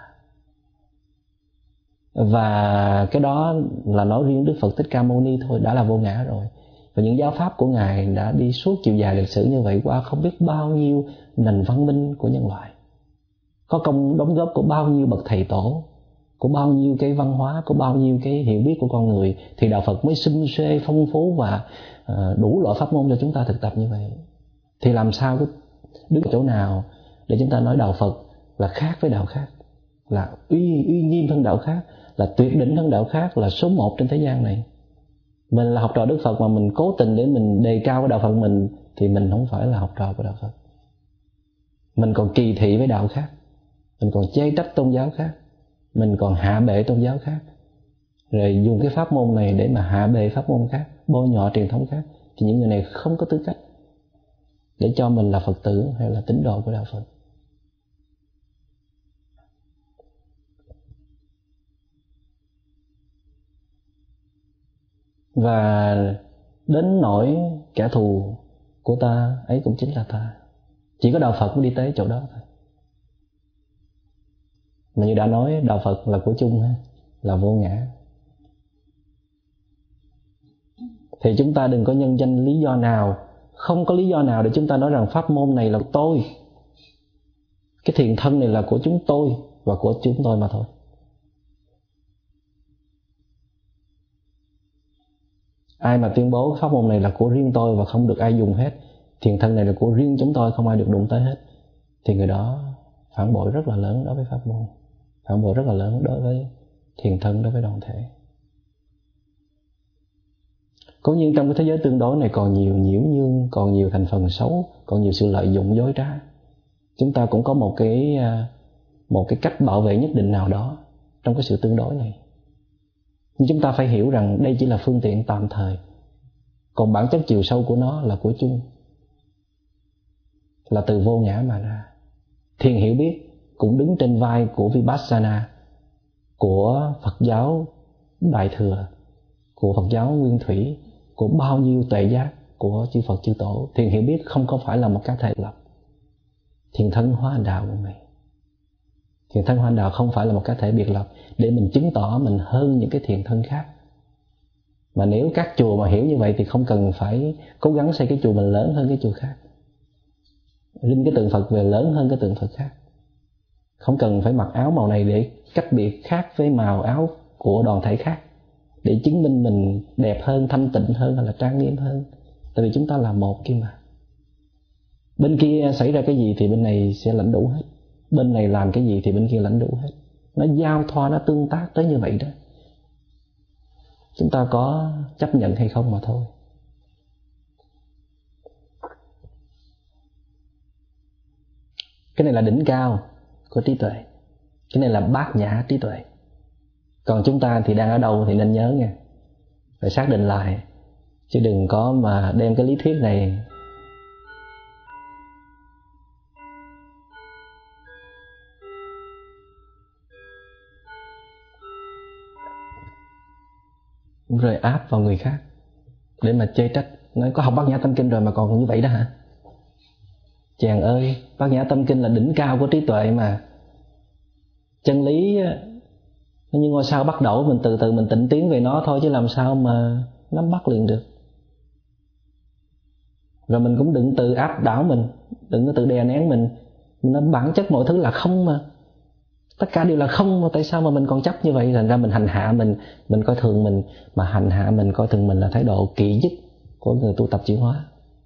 Và cái đó là nói riêng Đức Phật Thích Ca Mâu Ni thôi, đã là vô ngã rồi. Và những giáo pháp của Ngài đã đi suốt chiều dài lịch sử như vậy qua không biết bao nhiêu nền văn minh của nhân loại, có công đóng góp của bao nhiêu bậc thầy tổ, của bao nhiêu cái văn hóa, của bao nhiêu cái hiểu biết của con người, thì đạo Phật mới xum xuê phong phú và đủ loại pháp môn cho chúng ta thực tập như vậy. Thì làm sao đứng chỗ nào để chúng ta nói đạo Phật là khác với đạo khác, là uy nghiêm hơn đạo khác, là tuyệt đỉnh hơn đạo khác, là số 1 trên thế gian này? Mình là học trò Đức Phật mà mình cố tình để mình đề cao cái đạo Phật mình, thì mình không phải là học trò của đạo Phật. Mình còn kỳ thị với đạo khác, mình còn chê trách tôn giáo khác, mình còn hạ bệ tôn giáo khác, rồi dùng cái pháp môn này để mà hạ bệ pháp môn khác, bôi nhọ truyền thống khác, thì những người này không có tư cách để cho mình là Phật tử hay là tín đồ của đạo Phật. Và đến nỗi kẻ thù của ta ấy cũng chính là ta. Chỉ có đạo Phật mới đi tới chỗ đó thôi. Mà như đã nói, đạo Phật là của chung, là vô ngã. Thì chúng ta đừng có nhân danh lý do nào, không có lý do nào để chúng ta nói rằng pháp môn này là của tôi, cái thiền thân này là của chúng tôi và của chúng tôi mà thôi. Ai mà tuyên bố pháp môn này là của riêng tôi và không được ai dùng hết, thiền thân này là của riêng chúng tôi, không ai được đụng tới hết, thì người đó phản bội rất là lớn đối với pháp môn, phản bội rất là lớn đối với thiền thân, đối với đoàn thể. Cố nhiên trong cái thế giới tương đối này còn nhiều nhiễu nhương, còn nhiều thành phần xấu, còn nhiều sự lợi dụng dối trá. Chúng ta cũng có một cái cách bảo vệ nhất định nào đó trong cái sự tương đối này. Nhưng chúng ta phải hiểu rằng đây chỉ là phương tiện tạm thời, còn bản chất chiều sâu của nó là của chung, là từ vô ngã mà ra. Thiền hiểu biết cũng đứng trên vai của Vipassana, của Phật giáo Đại Thừa, của Phật giáo Nguyên Thủy, của bao nhiêu tuệ giác của chư Phật chư Tổ. Thiền hiểu biết không có phải là một cá thể lập. Thiền thân hóa hành đạo của mình, thiền thân hóa hành đạo không phải là một cá thể biệt lập để mình chứng tỏ mình hơn những cái thiền thân khác. Mà nếu các chùa mà hiểu như vậy thì không cần phải cố gắng xây cái chùa mình lớn hơn cái chùa khác, rinh cái tượng Phật về lớn hơn cái tượng Phật khác. Không cần phải mặc áo màu này để cách biệt khác với màu áo của đoàn thể khác, để chứng minh mình đẹp hơn, thanh tịnh hơn hay là trang nghiêm hơn. Tại vì chúng ta là một kia mà. Bên kia xảy ra cái gì thì bên này sẽ lãnh đủ hết, bên này làm cái gì thì bên kia lãnh đủ hết. Nó giao thoa, nó tương tác tới như vậy đó. Chúng ta có chấp nhận hay không mà thôi. Cái này là đỉnh cao của trí tuệ, cái này là bát nhã trí tuệ. Còn chúng ta thì đang ở đâu thì nên nhớ nha, phải xác định lại, chứ đừng có mà đem cái lý thuyết này rồi áp vào người khác để mà chê trách, nói có học Bát Nhã Tâm Kinh rồi mà còn như vậy đó hả? Chàng ơi, Bát Nhã Tâm Kinh là đỉnh cao của trí tuệ mà. Chân lý nó như ngôi sao bắt đầu, mình từ từ mình tịnh tiến về nó thôi, chứ làm sao mà nắm bắt liền được. Rồi mình cũng đừng tự áp đảo mình, đừng có tự đè nén mình nói bản chất mọi thứ là không mà, tất cả đều là không mà, tại sao mà mình còn chấp như vậy? Thành ra mình hành hạ mình coi thường mình, mà hành hạ mình coi thường mình là thái độ kỵ nhất của người tu tập chuyển hóa.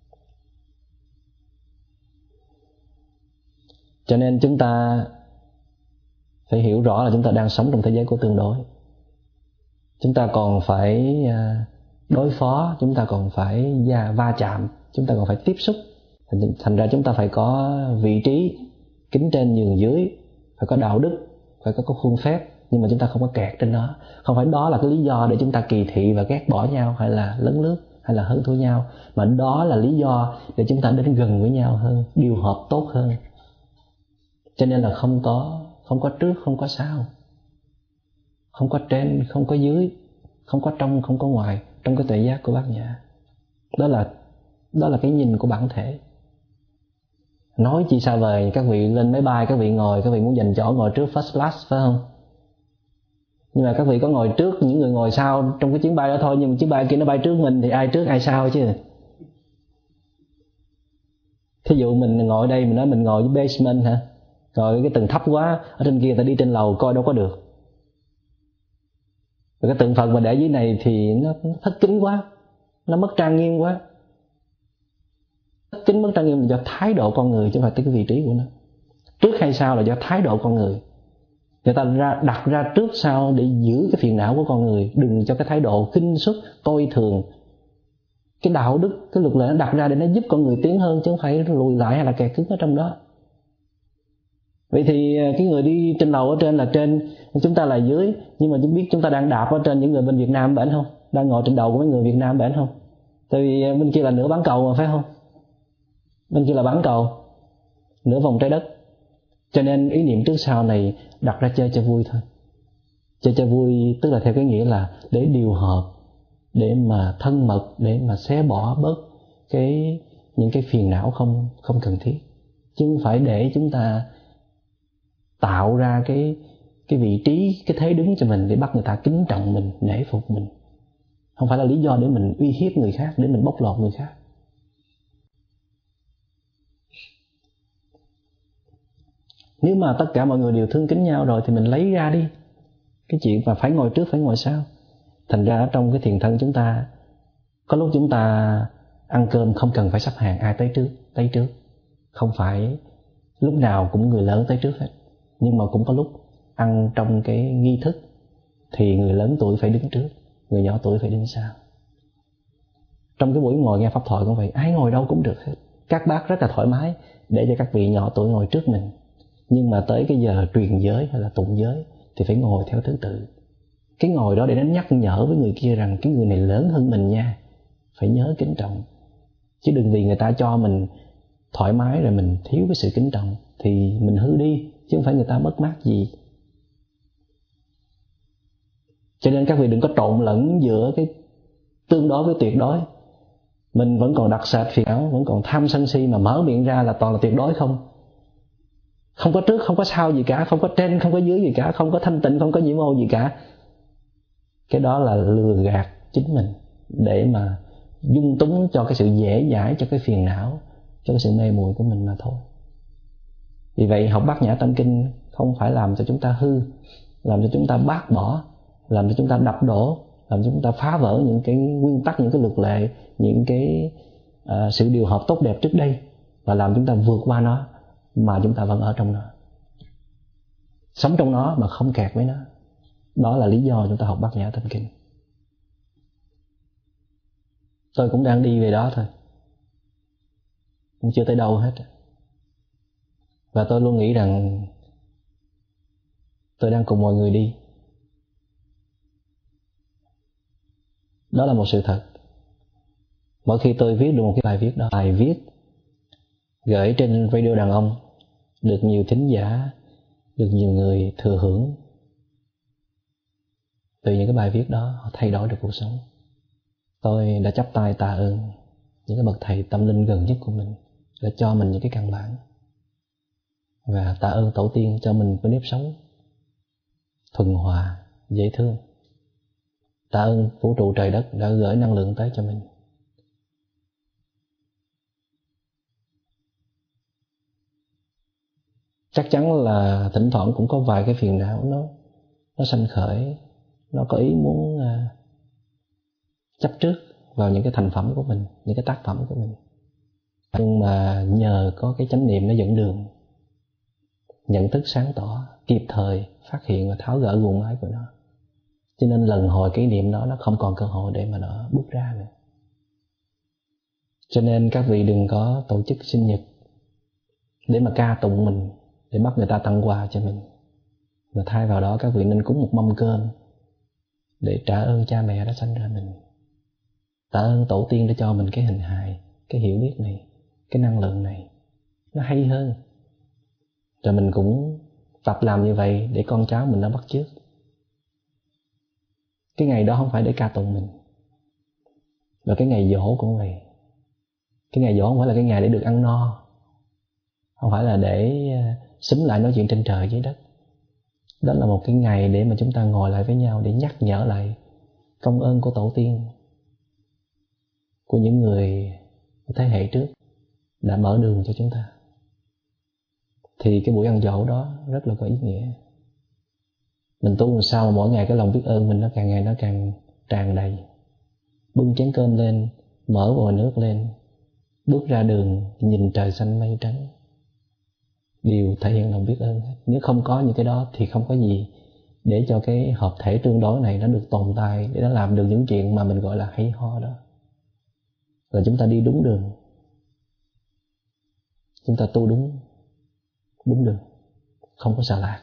Cho nên chúng ta phải hiểu rõ là chúng ta đang sống trong thế giới của tương đối. Chúng ta còn phải đối phó, chúng ta còn phải va chạm, chúng ta còn phải tiếp xúc. Thành ra chúng ta phải có vị trí kính trên nhường dưới, phải có đạo đức, phải có khuôn phép, nhưng mà chúng ta không có kẹt trên đó. Không phải đó là cái lý do để chúng ta kỳ thị và ghét bỏ nhau, hay là lấn lướt, hay là hơn thua nhau, mà đó là lý do để chúng ta đến gần với nhau hơn, điều hợp tốt hơn. Cho nên là không có trước, không có sau, không có trên, không có dưới, không có trong, không có ngoài, trong cái tuệ giác của Bát Nhã. Đó là cái nhìn của bản thể. Nói chi xa vời, các vị lên máy bay, các vị ngồi, các vị muốn giành chỗ ngồi trước first class, phải không? Nhưng mà các vị có ngồi trước những người ngồi sau trong cái chuyến bay đó thôi, nhưng mà chuyến bay kia nó bay trước mình thì ai trước ai sau chứ. Thí dụ mình ngồi đây, mình nói mình ngồi với basement hả? Ngồi cái tầng thấp quá, ở trên kia ta đi trên lầu coi đâu có được. Rồi cái tượng Phật mà để dưới này thì nó thất kính quá, nó mất trang nghiêm quá. Thất kính mất trang nghiêm là do thái độ con người, chứ không phải tới cái vị trí của nó. Trước hay sau là do thái độ con người. Người ta đặt ra trước sau để giữ cái phiền não của con người, đừng cho cái thái độ khinh suất, coi thường. Cái đạo đức, cái luật lệ nó đặt ra để nó giúp con người tiến hơn, chứ không phải lùi lại hay là kẹt cứng ở trong đó. Vậy thì cái người đi trên lầu ở trên là trên, chúng ta là dưới. Nhưng mà chúng biết chúng ta đang đạp ở trên những người bên Việt Nam bển không? Đang ngồi trên đầu của mấy người Việt Nam bển không? Tại vì bên kia là nửa bán cầu mà, phải không? Bên kia là bán cầu, nửa vòng trái đất. Cho nên ý niệm trước sau này đặt ra chơi cho vui thôi. Chơi cho vui tức là theo cái nghĩa là để điều hợp, để mà thân mật, để mà xé bỏ bớt những cái phiền não không cần thiết. Chứ không phải để chúng ta tạo ra cái vị trí, cái thế đứng cho mình để bắt người ta kính trọng mình, nể phục mình. Không phải là lý do để mình uy hiếp người khác, để mình bóc lột người khác. Nếu mà tất cả mọi người đều thương kính nhau rồi thì mình lấy ra đi cái chuyện mà phải ngồi trước, phải ngồi sau. Thành ra ở trong cái thiền thân chúng ta, có lúc chúng ta ăn cơm không cần phải sắp hàng ai tới trước. Không phải lúc nào cũng người lớn tới trước hết. Nhưng mà cũng có lúc ăn trong cái nghi thức thì người lớn tuổi phải đứng trước, người nhỏ tuổi phải đứng sau. Trong cái buổi ngồi nghe pháp thoại cũng vậy, ai ngồi đâu cũng được hết. Các bác rất là thoải mái để cho các vị nhỏ tuổi ngồi trước mình. Nhưng mà tới cái giờ truyền giới hay là tụng giới thì phải ngồi theo thứ tự. Cái ngồi đó để nó nhắc nhở với người kia rằng cái người này lớn hơn mình nha, phải nhớ kính trọng. Chứ đừng vì người ta cho mình thoải mái rồi mình thiếu cái sự kính trọng thì mình hư đi, chứ không phải người ta mất mát gì. Cho nên các vị đừng có trộn lẫn giữa cái tương đối với tuyệt đối. Mình vẫn còn đặc sệt phiền não, vẫn còn tham sân si mà mở miệng ra là toàn là tuyệt đối không. Không có trước, không có sau gì cả, không có trên, không có dưới gì cả, không có thanh tịnh, không có nhiễm ô gì cả. Cái đó là lừa gạt chính mình để mà dung túng cho cái sự dễ dãi, cho cái phiền não, cho cái sự mê muội của mình mà thôi. Vì vậy học Bát Nhã Tâm Kinh không phải làm cho chúng ta hư, làm cho chúng ta bác bỏ, làm cho chúng ta đập đổ, làm cho chúng ta phá vỡ những cái nguyên tắc, những cái luật lệ, những cái sự điều hợp tốt đẹp trước đây, và làm chúng ta vượt qua nó mà chúng ta vẫn ở trong nó, sống trong nó mà không kẹt với nó. Đó là lý do chúng ta học Bát Nhã Tâm Kinh. Tôi cũng đang đi về đó thôi, cũng chưa tới đâu hết. Và tôi luôn nghĩ rằng tôi đang cùng mọi người đi. Đó là một sự thật. Mỗi khi tôi viết được một cái bài viết đó, bài viết gửi trên radio đàn ông, được nhiều thính giả, được nhiều người thừa hưởng, từ những cái bài viết đó họ thay đổi được cuộc sống. Tôi đã chắp tay tạ ơn những cái bậc thầy tâm linh gần nhất của mình đã cho mình những cái căn bản, và tạ ơn tổ tiên cho mình cái nếp sống thuần hòa, dễ thương. Tạ ơn vũ trụ trời đất đã gửi năng lượng tới cho mình. Chắc chắn là thỉnh thoảng cũng có vài cái phiền não nó sanh khởi, nó có ý muốn chấp trước vào những cái thành phẩm của mình, những cái tác phẩm của mình. Nhưng mà nhờ có cái chánh niệm nó dẫn đường, nhận thức sáng tỏ, kịp thời phát hiện và tháo gỡ guồng máy của nó, cho nên lần hồi cái niệm đó nó không còn cơ hội để mà nó bước ra nữa. Cho nên các vị đừng có tổ chức sinh nhật để mà ca tụng mình, để bắt người ta tặng quà cho mình. Và thay vào đó các vị nên cúng một mâm cơm để trả ơn cha mẹ đã sanh ra mình, tạ ơn tổ tiên đã cho mình cái hình hài, cái hiểu biết này, cái năng lượng này. Nó hay hơn. Rồi mình cũng tập làm như vậy để con cháu mình nó bắt chước. Cái ngày đó không phải để ca tụng mình. Và cái ngày giỗ cũng vậy. Cái ngày giỗ không phải là cái ngày để được ăn no, không phải là để xúm lại nói chuyện trên trời dưới đất. Đó là một cái ngày để mà chúng ta ngồi lại với nhau, để nhắc nhở lại công ơn của tổ tiên, của những người thế hệ trước đã mở đường cho chúng ta. Thì cái buổi ăn giỗ đó rất là có ý nghĩa. Mình tu làm sao mà mỗi ngày cái lòng biết ơn mình nó càng ngày nó càng tràn đầy. Bưng chén cơm lên, mở vòi nước lên, bước ra đường nhìn trời xanh mây trắng, đều thể hiện lòng biết ơn hết. Nếu không có những cái đó thì không có gì để cho cái hợp thể tương đối này nó được tồn tại, để nó làm được những chuyện mà mình gọi là hay ho đó. Là chúng ta đi đúng đường, chúng ta tu đúng đường, không có xà lạc.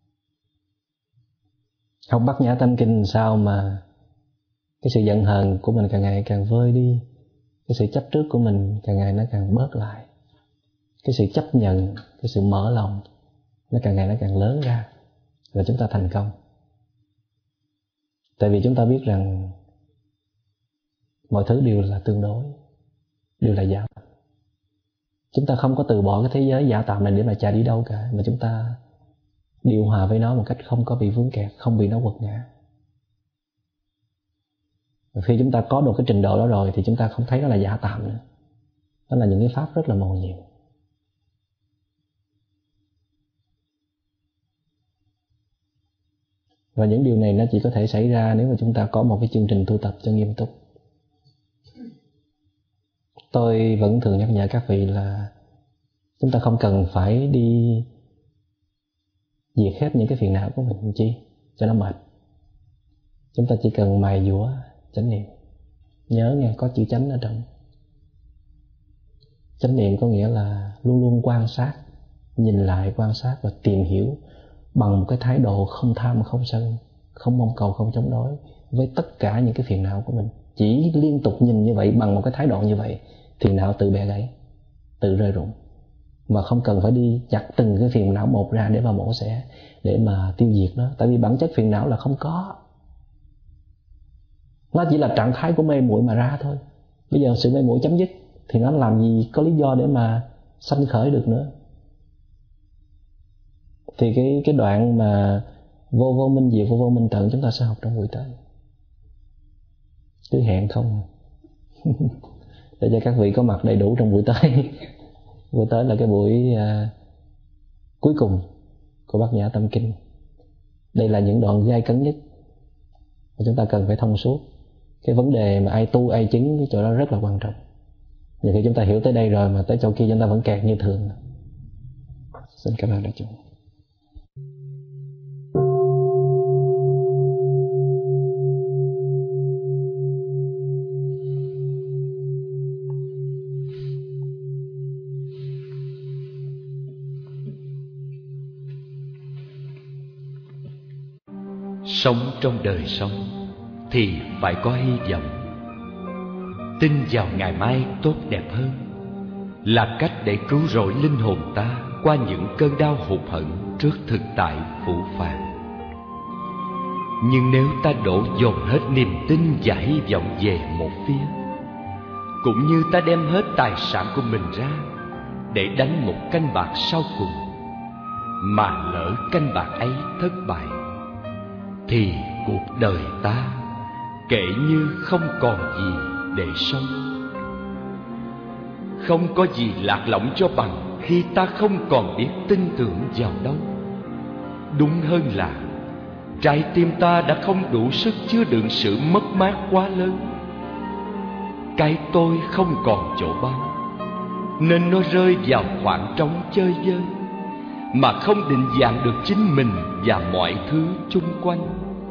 Học Bát Nhã Tâm Kinh sao mà cái sự giận hờn của mình càng ngày càng vơi đi, cái sự chấp trước của mình càng ngày nó càng bớt lại, cái sự chấp nhận, cái sự mở lòng nó càng ngày nó càng lớn ra, và chúng ta thành công. Tại vì chúng ta biết rằng mọi thứ đều là tương đối, đều là giả. Chúng ta không có từ bỏ cái thế giới giả tạo này để mà chạy đi đâu cả, mà chúng ta điều hòa với nó một cách không có bị vướng kẹt, không bị nó quật ngã. Và khi chúng ta có được cái trình độ đó rồi thì chúng ta không thấy nó là giả tạm nữa. Đó là những cái pháp rất là màu nhiệm. Và những điều này nó chỉ có thể xảy ra nếu mà chúng ta có một cái chương trình tu tập cho nghiêm túc. Tôi vẫn thường nhắc nhở các vị là chúng ta không cần phải đi diệt hết những cái phiền não của mình chi cho nó mệt. Chúng ta chỉ cần mài dũa chánh niệm. Nhớ nghe, có chữ chánh ở trong. Chánh niệm có nghĩa là luôn luôn quan sát, nhìn lại, quan sát và tìm hiểu bằng một cái thái độ không tham, không sân, không mong cầu, không chống đối với tất cả những cái phiền não của mình. Chỉ liên tục nhìn như vậy, bằng một cái thái độ như vậy, phiền não tự bẻ gãy, tự rơi rụng. Mà không cần phải đi chặt từng cái phiền não một ra để mà mổ xẻ, để mà tiêu diệt nó. Tại vì bản chất phiền não là không có. Nó chỉ là trạng thái của mê muội mà ra thôi. Bây giờ sự mê muội chấm dứt thì nó làm gì có lý do để mà sanh khởi được nữa. Thì cái đoạn mà vô minh diệt, vô minh tận chúng ta sẽ học trong buổi tới. Cứ hẹn không để cho các vị có mặt đầy đủ trong buổi tới. Buổi tới là cái buổi cuối cùng của Bát Nhã Tâm Kinh. Đây là những đoạn gai cấn nhất và chúng ta cần phải thông suốt. Cái vấn đề mà ai tu ai chứng, cái chỗ đó rất là quan trọng. Nhiều khi chúng ta hiểu tới đây rồi mà tới chỗ kia chúng ta vẫn kẹt như thường. Xin cảm ơn đại chúng. Sống trong đời sống thì phải có hy vọng. Tin vào ngày mai tốt đẹp hơn là cách để cứu rỗi linh hồn ta qua những cơn đau hụt hẫng trước thực tại phũ phàng. Nhưng nếu ta đổ dồn hết niềm tin và hy vọng về một phía, cũng như ta đem hết tài sản của mình ra để đánh một canh bạc sau cùng, mà lỡ canh bạc ấy thất bại, thì cuộc đời ta kể như không còn gì để sống. Không có gì lạc lõng cho bằng khi ta không còn biết tin tưởng vào đâu. Đúng hơn là trái tim ta đã không đủ sức chứa đựng sự mất mát quá lớn. Cái tôi không còn chỗ bám, nên nó rơi vào khoảng trống chơi vơi, mà không định dạng được chính mình và mọi thứ chung quanh.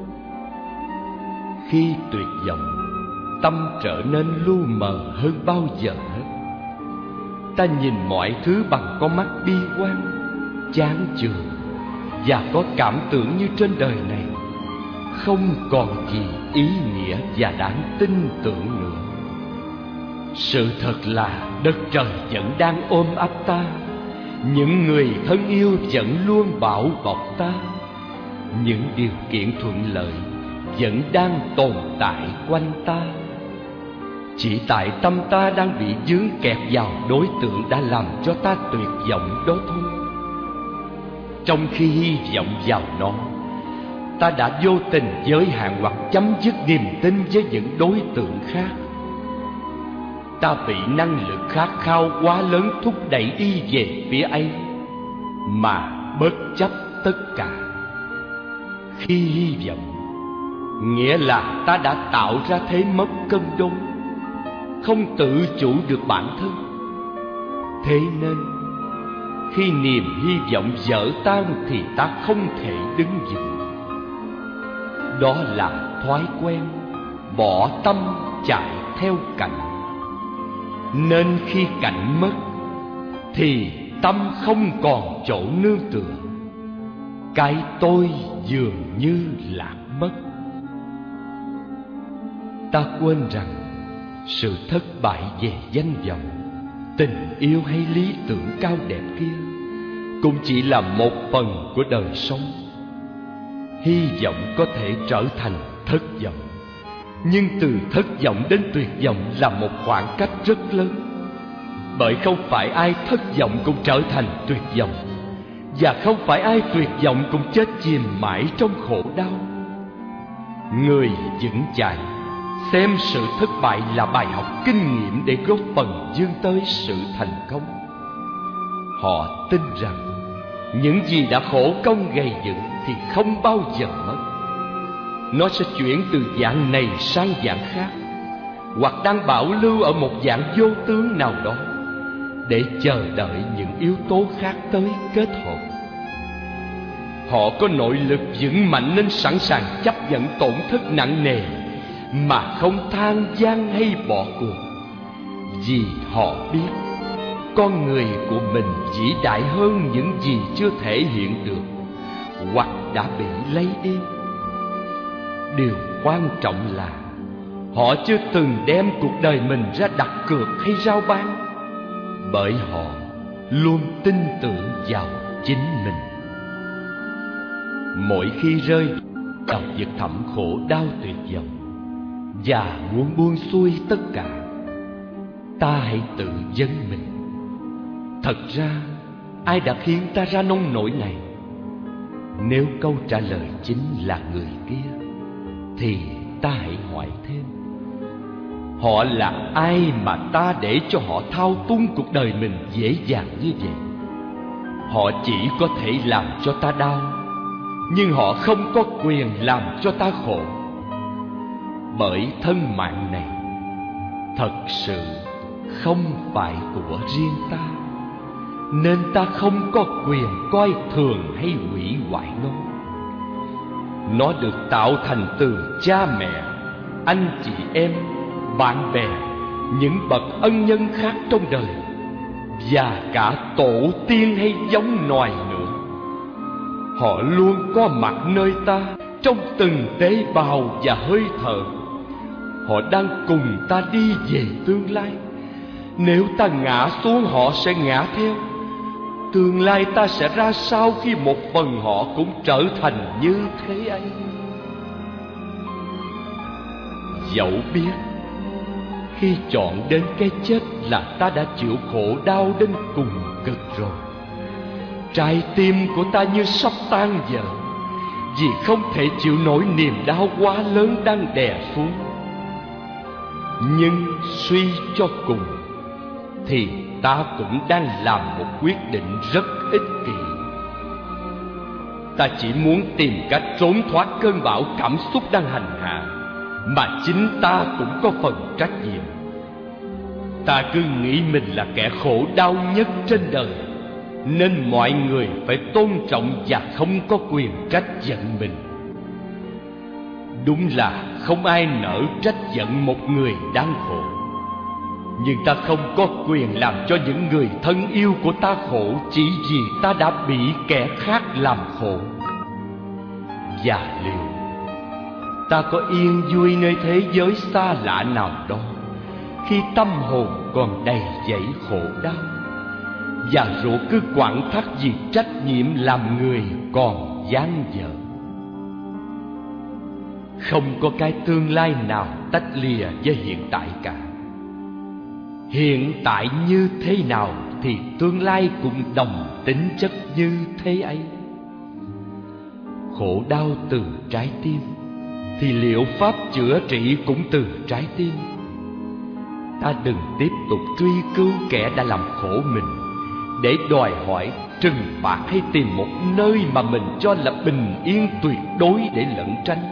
Khi tuyệt vọng, tâm trở nên lu mờ hơn bao giờ hết. Ta nhìn mọi thứ bằng con mắt bi quan, chán chường và có cảm tưởng như trên đời này không còn gì ý nghĩa và đáng tin tưởng nữa. Sự thật là đất trời vẫn đang ôm ấp ta, những người thân yêu vẫn luôn bảo bọc ta, những điều kiện thuận lợi vẫn đang tồn tại quanh ta. Chỉ tại tâm ta đang bị vướng kẹt vào đối tượng đã làm cho ta tuyệt vọng đó thôi. Trong khi hy vọng vào nó, ta đã vô tình giới hạn hoặc chấm dứt niềm tin với những đối tượng khác. Ta bị năng lực khát khao quá lớn thúc đẩy đi về phía ấy, mà bất chấp tất cả. Khi hy vọng, nghĩa là ta đã tạo ra thế mất cân đối, không tự chủ được bản thân. Thế nên khi niềm hy vọng vỡ tan thì ta không thể đứng vững. Đó là thói quen bỏ tâm chạy theo cảnh. Nên khi cảnh mất thì tâm không còn chỗ nương tựa, cái tôi dường như lạc mất. Ta quên rằng sự thất bại về danh vọng, tình yêu hay lý tưởng cao đẹp kia cũng chỉ là một phần của đời sống. Hy vọng có thể trở thành thất vọng, nhưng từ thất vọng đến tuyệt vọng là một khoảng cách rất lớn. Bởi không phải ai thất vọng cũng trở thành tuyệt vọng, và không phải ai tuyệt vọng cũng chết chìm mãi trong khổ đau. Người vững chãi xem sự thất bại là bài học kinh nghiệm để góp phần vươn tới sự thành công. Họ tin rằng những gì đã khổ công gây dựng thì không bao giờ mất. Nó sẽ chuyển từ dạng này sang dạng khác, hoặc đang bảo lưu ở một dạng vô tướng nào đó để chờ đợi những yếu tố khác tới kết hợp. Họ có nội lực vững mạnh nên sẵn sàng chấp nhận tổn thất nặng nề mà không than van hay bỏ cuộc, vì họ biết con người của mình vĩ đại hơn những gì chưa thể hiện được hoặc đã bị lấy đi. Điều quan trọng là họ chưa từng đem cuộc đời mình ra đặt cược hay rao bán, bởi họ luôn tin tưởng vào chính mình. Mỗi khi rơi vào vực thẳm khổ đau tuyệt vọng và muốn buông xuôi tất cả, ta hãy tự vấn mình: thật ra ai đã khiến ta ra nông nỗi này? Nếu câu trả lời chính là người kia, thì ta hãy hỏi thêm: họ là ai mà ta để cho họ thao túng cuộc đời mình dễ dàng như vậy? Họ chỉ có thể làm cho ta đau, nhưng họ không có quyền làm cho ta khổ. Bởi thân mạng này thật sự không phải của riêng ta, nên ta không có quyền coi thường hay hủy hoại nó. Nó được tạo thành từ cha mẹ, anh chị em, bạn bè, những bậc ân nhân khác trong đời, và cả tổ tiên hay giống nòi nữa. Họ luôn có mặt nơi ta trong từng tế bào và hơi thở. Họ đang cùng ta đi về tương lai. Nếu ta ngã xuống, họ sẽ ngã theo. Tương lai ta sẽ ra sao khi một phần họ cũng trở thành như thế ấy? Dẫu biết khi chọn đến cái chết là ta đã chịu khổ đau đến cùng cực rồi, trái tim của ta như sắp tan vỡ, vì không thể chịu nổi niềm đau quá lớn đang đè xuống. Nhưng suy cho cùng thì ta cũng đang làm một quyết định rất ích kỷ. Ta chỉ muốn tìm cách trốn thoát cơn bão cảm xúc đang hành hạ, mà chính ta cũng có phần trách nhiệm. Ta cứ nghĩ mình là kẻ khổ đau nhất trên đời, nên mọi người phải tôn trọng và không có quyền trách giận mình. Đúng là không ai nỡ trách giận một người đang khổ, Nhưng ta không có quyền làm cho những người thân yêu của ta khổ chỉ vì ta đã bị kẻ khác làm khổ. Và liệu ta có yên vui nơi thế giới xa lạ nào đó khi tâm hồn còn đầy dẫy khổ đau, và rồi cứ quặn thắt vì trách nhiệm làm người còn dang dở? Không có cái tương lai nào tách lìa với hiện tại cả. Hiện tại như thế nào thì tương lai cũng đồng tính chất như thế ấy. Khổ đau từ trái tim thì liệu pháp chữa trị cũng từ trái tim. Ta đừng tiếp tục truy cứu kẻ đã làm khổ mình để đòi hỏi trừng phạt hay tìm một nơi mà mình cho là bình yên tuyệt đối để lẩn tránh.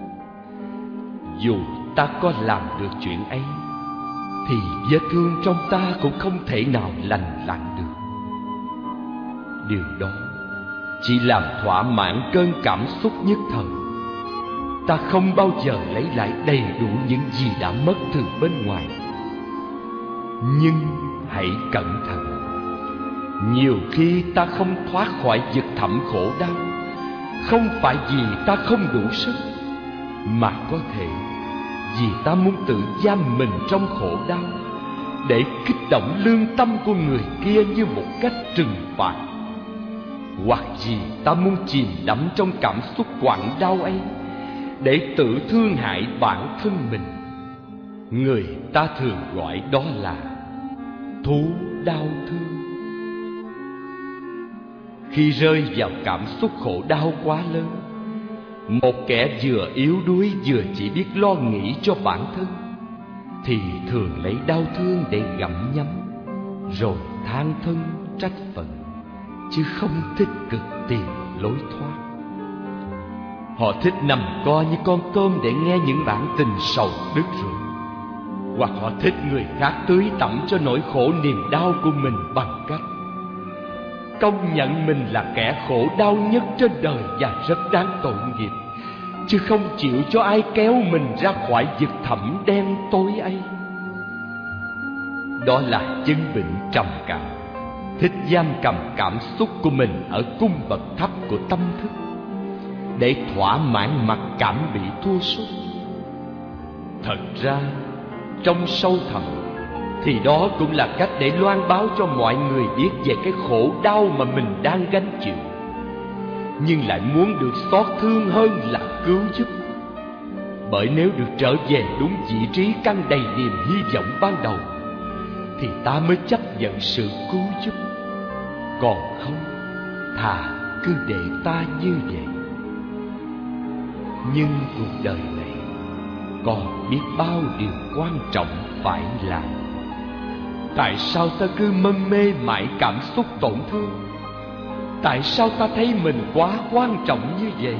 Dù ta có làm được chuyện ấy thì vết thương trong ta cũng không thể nào lành lặn được. Điều đó chỉ làm thỏa mãn cơn cảm xúc nhất thời. Ta không bao giờ lấy lại đầy đủ những gì đã mất từ bên ngoài. Nhưng hãy cẩn thận, nhiều khi ta không thoát khỏi vực thẳm khổ đau, không phải vì ta không đủ sức, mà có thể vì ta muốn tự giam mình trong khổ đau để kích động lương tâm của người kia như một cách trừng phạt. Hoặc vì ta muốn chìm đắm trong cảm xúc quặn đau ấy để tự thương hại bản thân mình. Người ta thường gọi đó là thú đau thương. Khi rơi vào cảm xúc khổ đau quá lớn, một kẻ vừa yếu đuối vừa chỉ biết lo nghĩ cho bản thân thì thường lấy đau thương để gặm nhấm, rồi than thân trách phận, chứ không tích cực tìm lối thoát. Họ thích nằm co như con tôm để nghe những bản tình sầu đứt ruột, hoặc họ thích người khác tưới tẩm cho nỗi khổ niềm đau của mình bằng cách công nhận mình là kẻ khổ đau nhất trên đời và rất đáng tội nghiệp, chứ không chịu cho ai kéo mình ra khỏi vực thẳm đen tối ấy. Đó là chứng bệnh trầm cảm, thích giam cầm cảm xúc của mình ở cung bậc thấp của tâm thức để thỏa mãn mặc cảm bị thua sút. Thật ra trong sâu thẳm thì đó cũng là cách để loan báo cho mọi người biết về cái khổ đau mà mình đang gánh chịu, nhưng lại muốn được xót thương hơn là cứu giúp. Bởi nếu được trở về đúng vị trí căn đầy niềm hy vọng ban đầu thì ta mới chấp nhận sự cứu giúp. Còn không, thà cứ để ta như vậy. Nhưng cuộc đời này còn biết bao điều quan trọng phải làm. Tại sao ta cứ mân mê mãi cảm xúc tổn thương? Tại sao ta thấy mình quá quan trọng như vậy?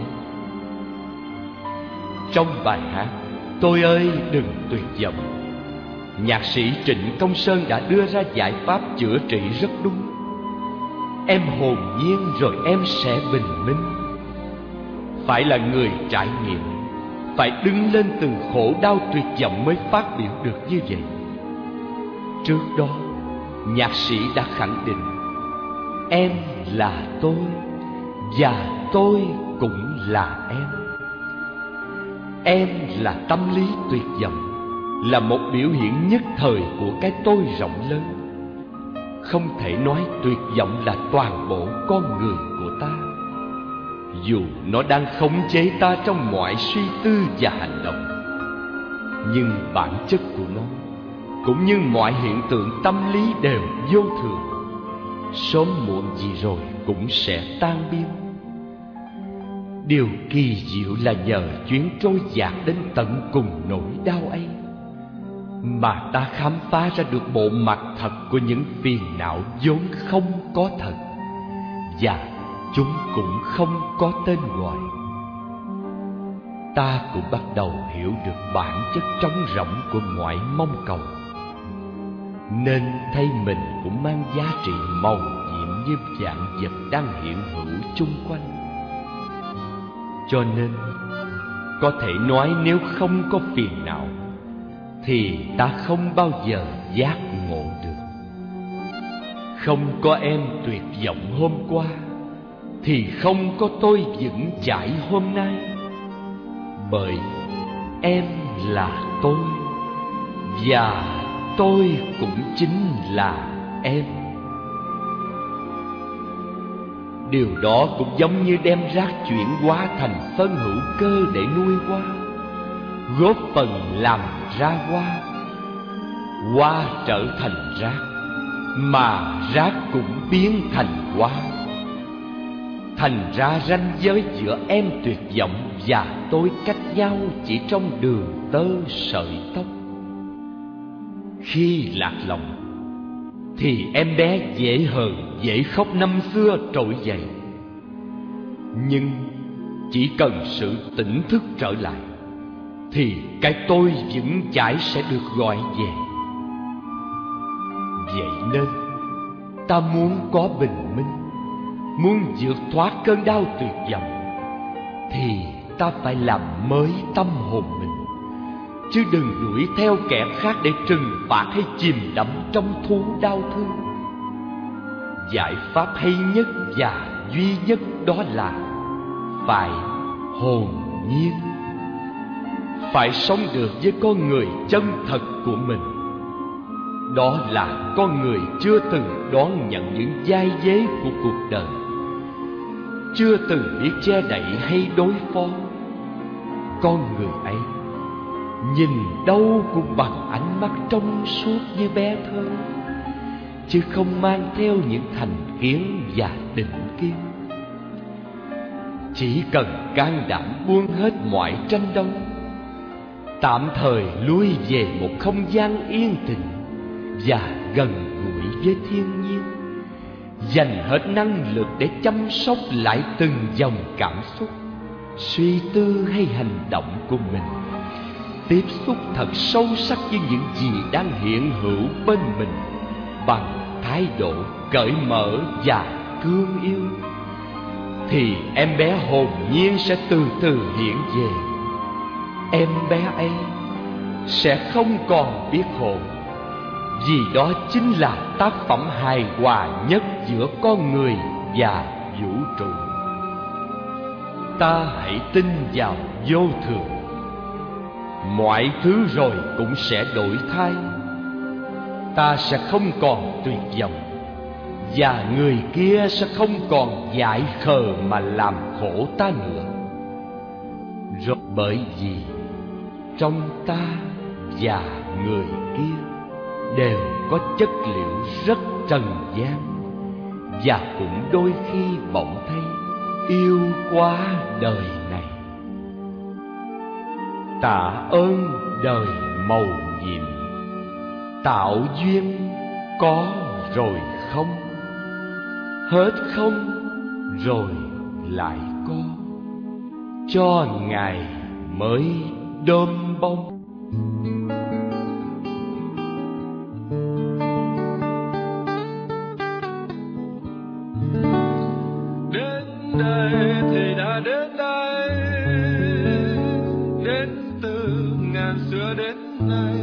Trong bài hát Tôi ơi đừng tuyệt vọng, nhạc sĩ Trịnh Công Sơn đã đưa ra giải pháp chữa trị rất đúng. Em hồn nhiên rồi em sẽ bình minh. Phải là người trải nghiệm, phải đứng lên từ khổ đau tuyệt vọng mới phát biểu được như vậy. Trước đó, nhạc sĩ đã khẳng định em là tôi và tôi cũng là em. Em là tâm lý tuyệt vọng, là một biểu hiện nhất thời của cái tôi rộng lớn. Không thể nói tuyệt vọng là toàn bộ con người của ta, dù nó đang khống chế ta trong mọi suy tư và hành động. Nhưng bản chất của nó, cũng như mọi hiện tượng tâm lý đều vô thường, sớm muộn gì rồi cũng sẽ tan biến. Điều kỳ diệu là nhờ chuyến trôi dạt đến tận cùng nỗi đau ấy mà ta khám phá ra được bộ mặt thật của những phiền não vốn không có thật, và chúng cũng không có tên gọi. Ta cũng bắt đầu hiểu được bản chất trống rỗng của mọi mong cầu, nên thấy mình cũng mang giá trị màu nhiệm như vạn vật đang hiện hữu chung quanh. Cho nên có thể nói nếu không có phiền não thì ta không bao giờ giác ngộ được. Không có em tuyệt vọng hôm qua thì không có tôi vững chãi hôm nay. Bởi em là tôi, và tôi cũng chính là em. Điều đó cũng giống như đem rác chuyển hóa thành phân hữu cơ để nuôi hoa, góp phần làm ra hoa. Hoa trở thành rác, mà rác cũng biến thành hoa. Thành ra ranh giới giữa em tuyệt vọng và tôi cách nhau chỉ trong đường tơ sợi tóc. Khi lạc lòng thì em bé dễ hờn, dễ khóc năm xưa trỗi dậy. Nhưng chỉ cần sự tỉnh thức trở lại thì cái tôi vững chãi sẽ được gọi về. Vậy nên ta muốn có bình minh, muốn vượt thoát cơn đau tuyệt vọng, thì ta phải làm mới tâm hồn mình, chứ đừng đuổi theo kẻ khác để trừng phạt hay chìm đắm trong thú đau thương. Giải pháp hay nhất và duy nhất đó là phải hồn nhiên, phải sống được với con người chân thật của mình. Đó là con người chưa từng đón nhận những vai vế của cuộc đời, chưa từng biết che đậy hay đối phó. Con người ấy nhìn đâu cũng bằng ánh mắt trong suốt như bé thơ, chứ không mang theo những thành kiến và định kiến. Chỉ cần can đảm buông hết mọi tranh đấu, tạm thời lui về một không gian yên tĩnh và gần gũi với thiên nhiên, dành hết năng lực để chăm sóc lại từng dòng cảm xúc, suy tư hay hành động của mình, tiếp xúc thật sâu sắc với những gì đang hiện hữu bên mình bằng thái độ cởi mở và thương yêu, thì em bé hồn nhiên sẽ từ từ hiện về. Em bé ấy sẽ không còn biết hồn, vì đó chính là tác phẩm hài hòa nhất giữa con người và vũ trụ. Ta hãy tin vào vô thường. Mọi thứ rồi cũng sẽ đổi thay. Ta sẽ không còn tuyệt vọng, và người kia sẽ không còn dại khờ mà làm khổ ta nữa. Rồi bởi vì trong ta và người kia đều có chất liệu rất trần gian, và cũng đôi khi bỗng thấy yêu quá đời này. Tạ ơn đời mầu nhiệm, tạo duyên có rồi không, hết không rồi lại có, cho ngày mới đơm bông. Đến đây thì đã đến đây, đến từ ngàn xưa đến nay,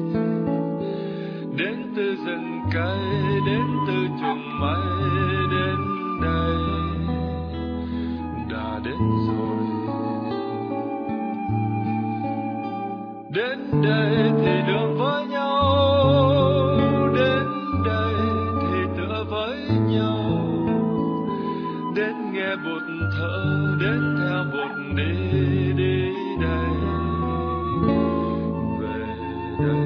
đến từ rừng cây, đến từ chùm mây, đến đây đã đến rồi. Đến đây thì đường với nhau, đến đây thì tựa với nhau, đến nghe bụt thở, đến theo bụt đi, đi đây, về đây.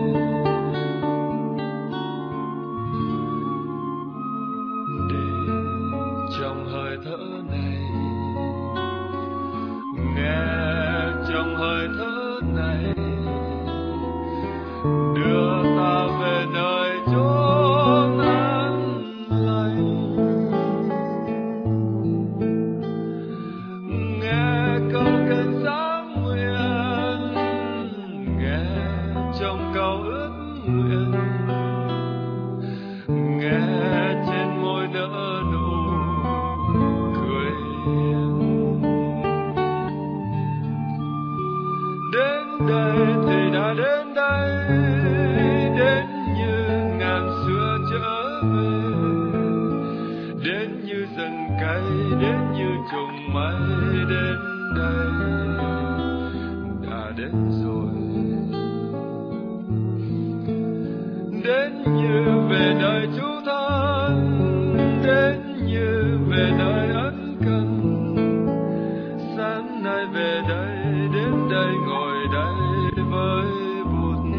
Đi trong hơi thở này, nghe trong hơi thở này, đưa ta về nơi chốn an lành. Nghe câu kinh sáng nguyện, nghe trong câu ước nguyện, nghe trên môi nở nụ cười hiền. Đến đây thì thì đã đến đây, đến như ngàn xưa trở về, đến như rừng cây, đến như trùng mây, đến đây đã đến rồi, đến như về nơi Chúa thân, đến như về nơi ân cần. Sáng nay về đây, đến đây ngồi đây với buồn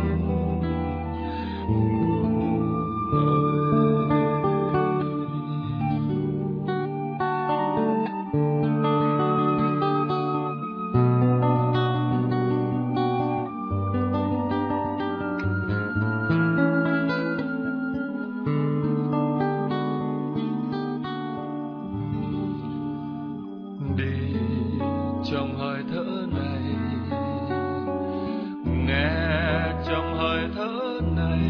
đi trong hơi thở này, nghe trong hơi thở này,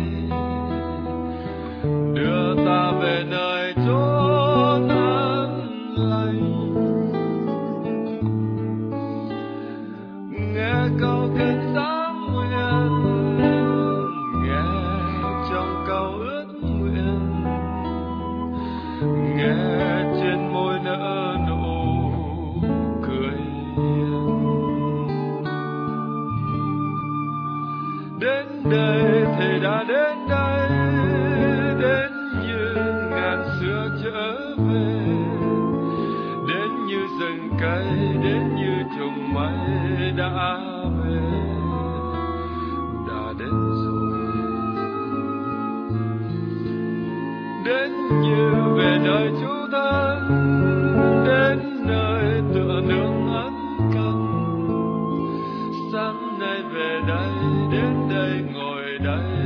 đưa ta về nơi chốn an lành. Nghe câu kinh giáng nguyện, nghe trong câu ước nguyện, nghe trên môi nở nụ cười hiền. Đến đây thì đã đến đây, đến như ngàn xưa trở về, đến như rừng cây, đến như trùng mây đã về, đã đến rồi, đến như về nơi Chúa thân, đến nơi tựa nương ân cần. Sáng nay về đây, đến đây ngồi đây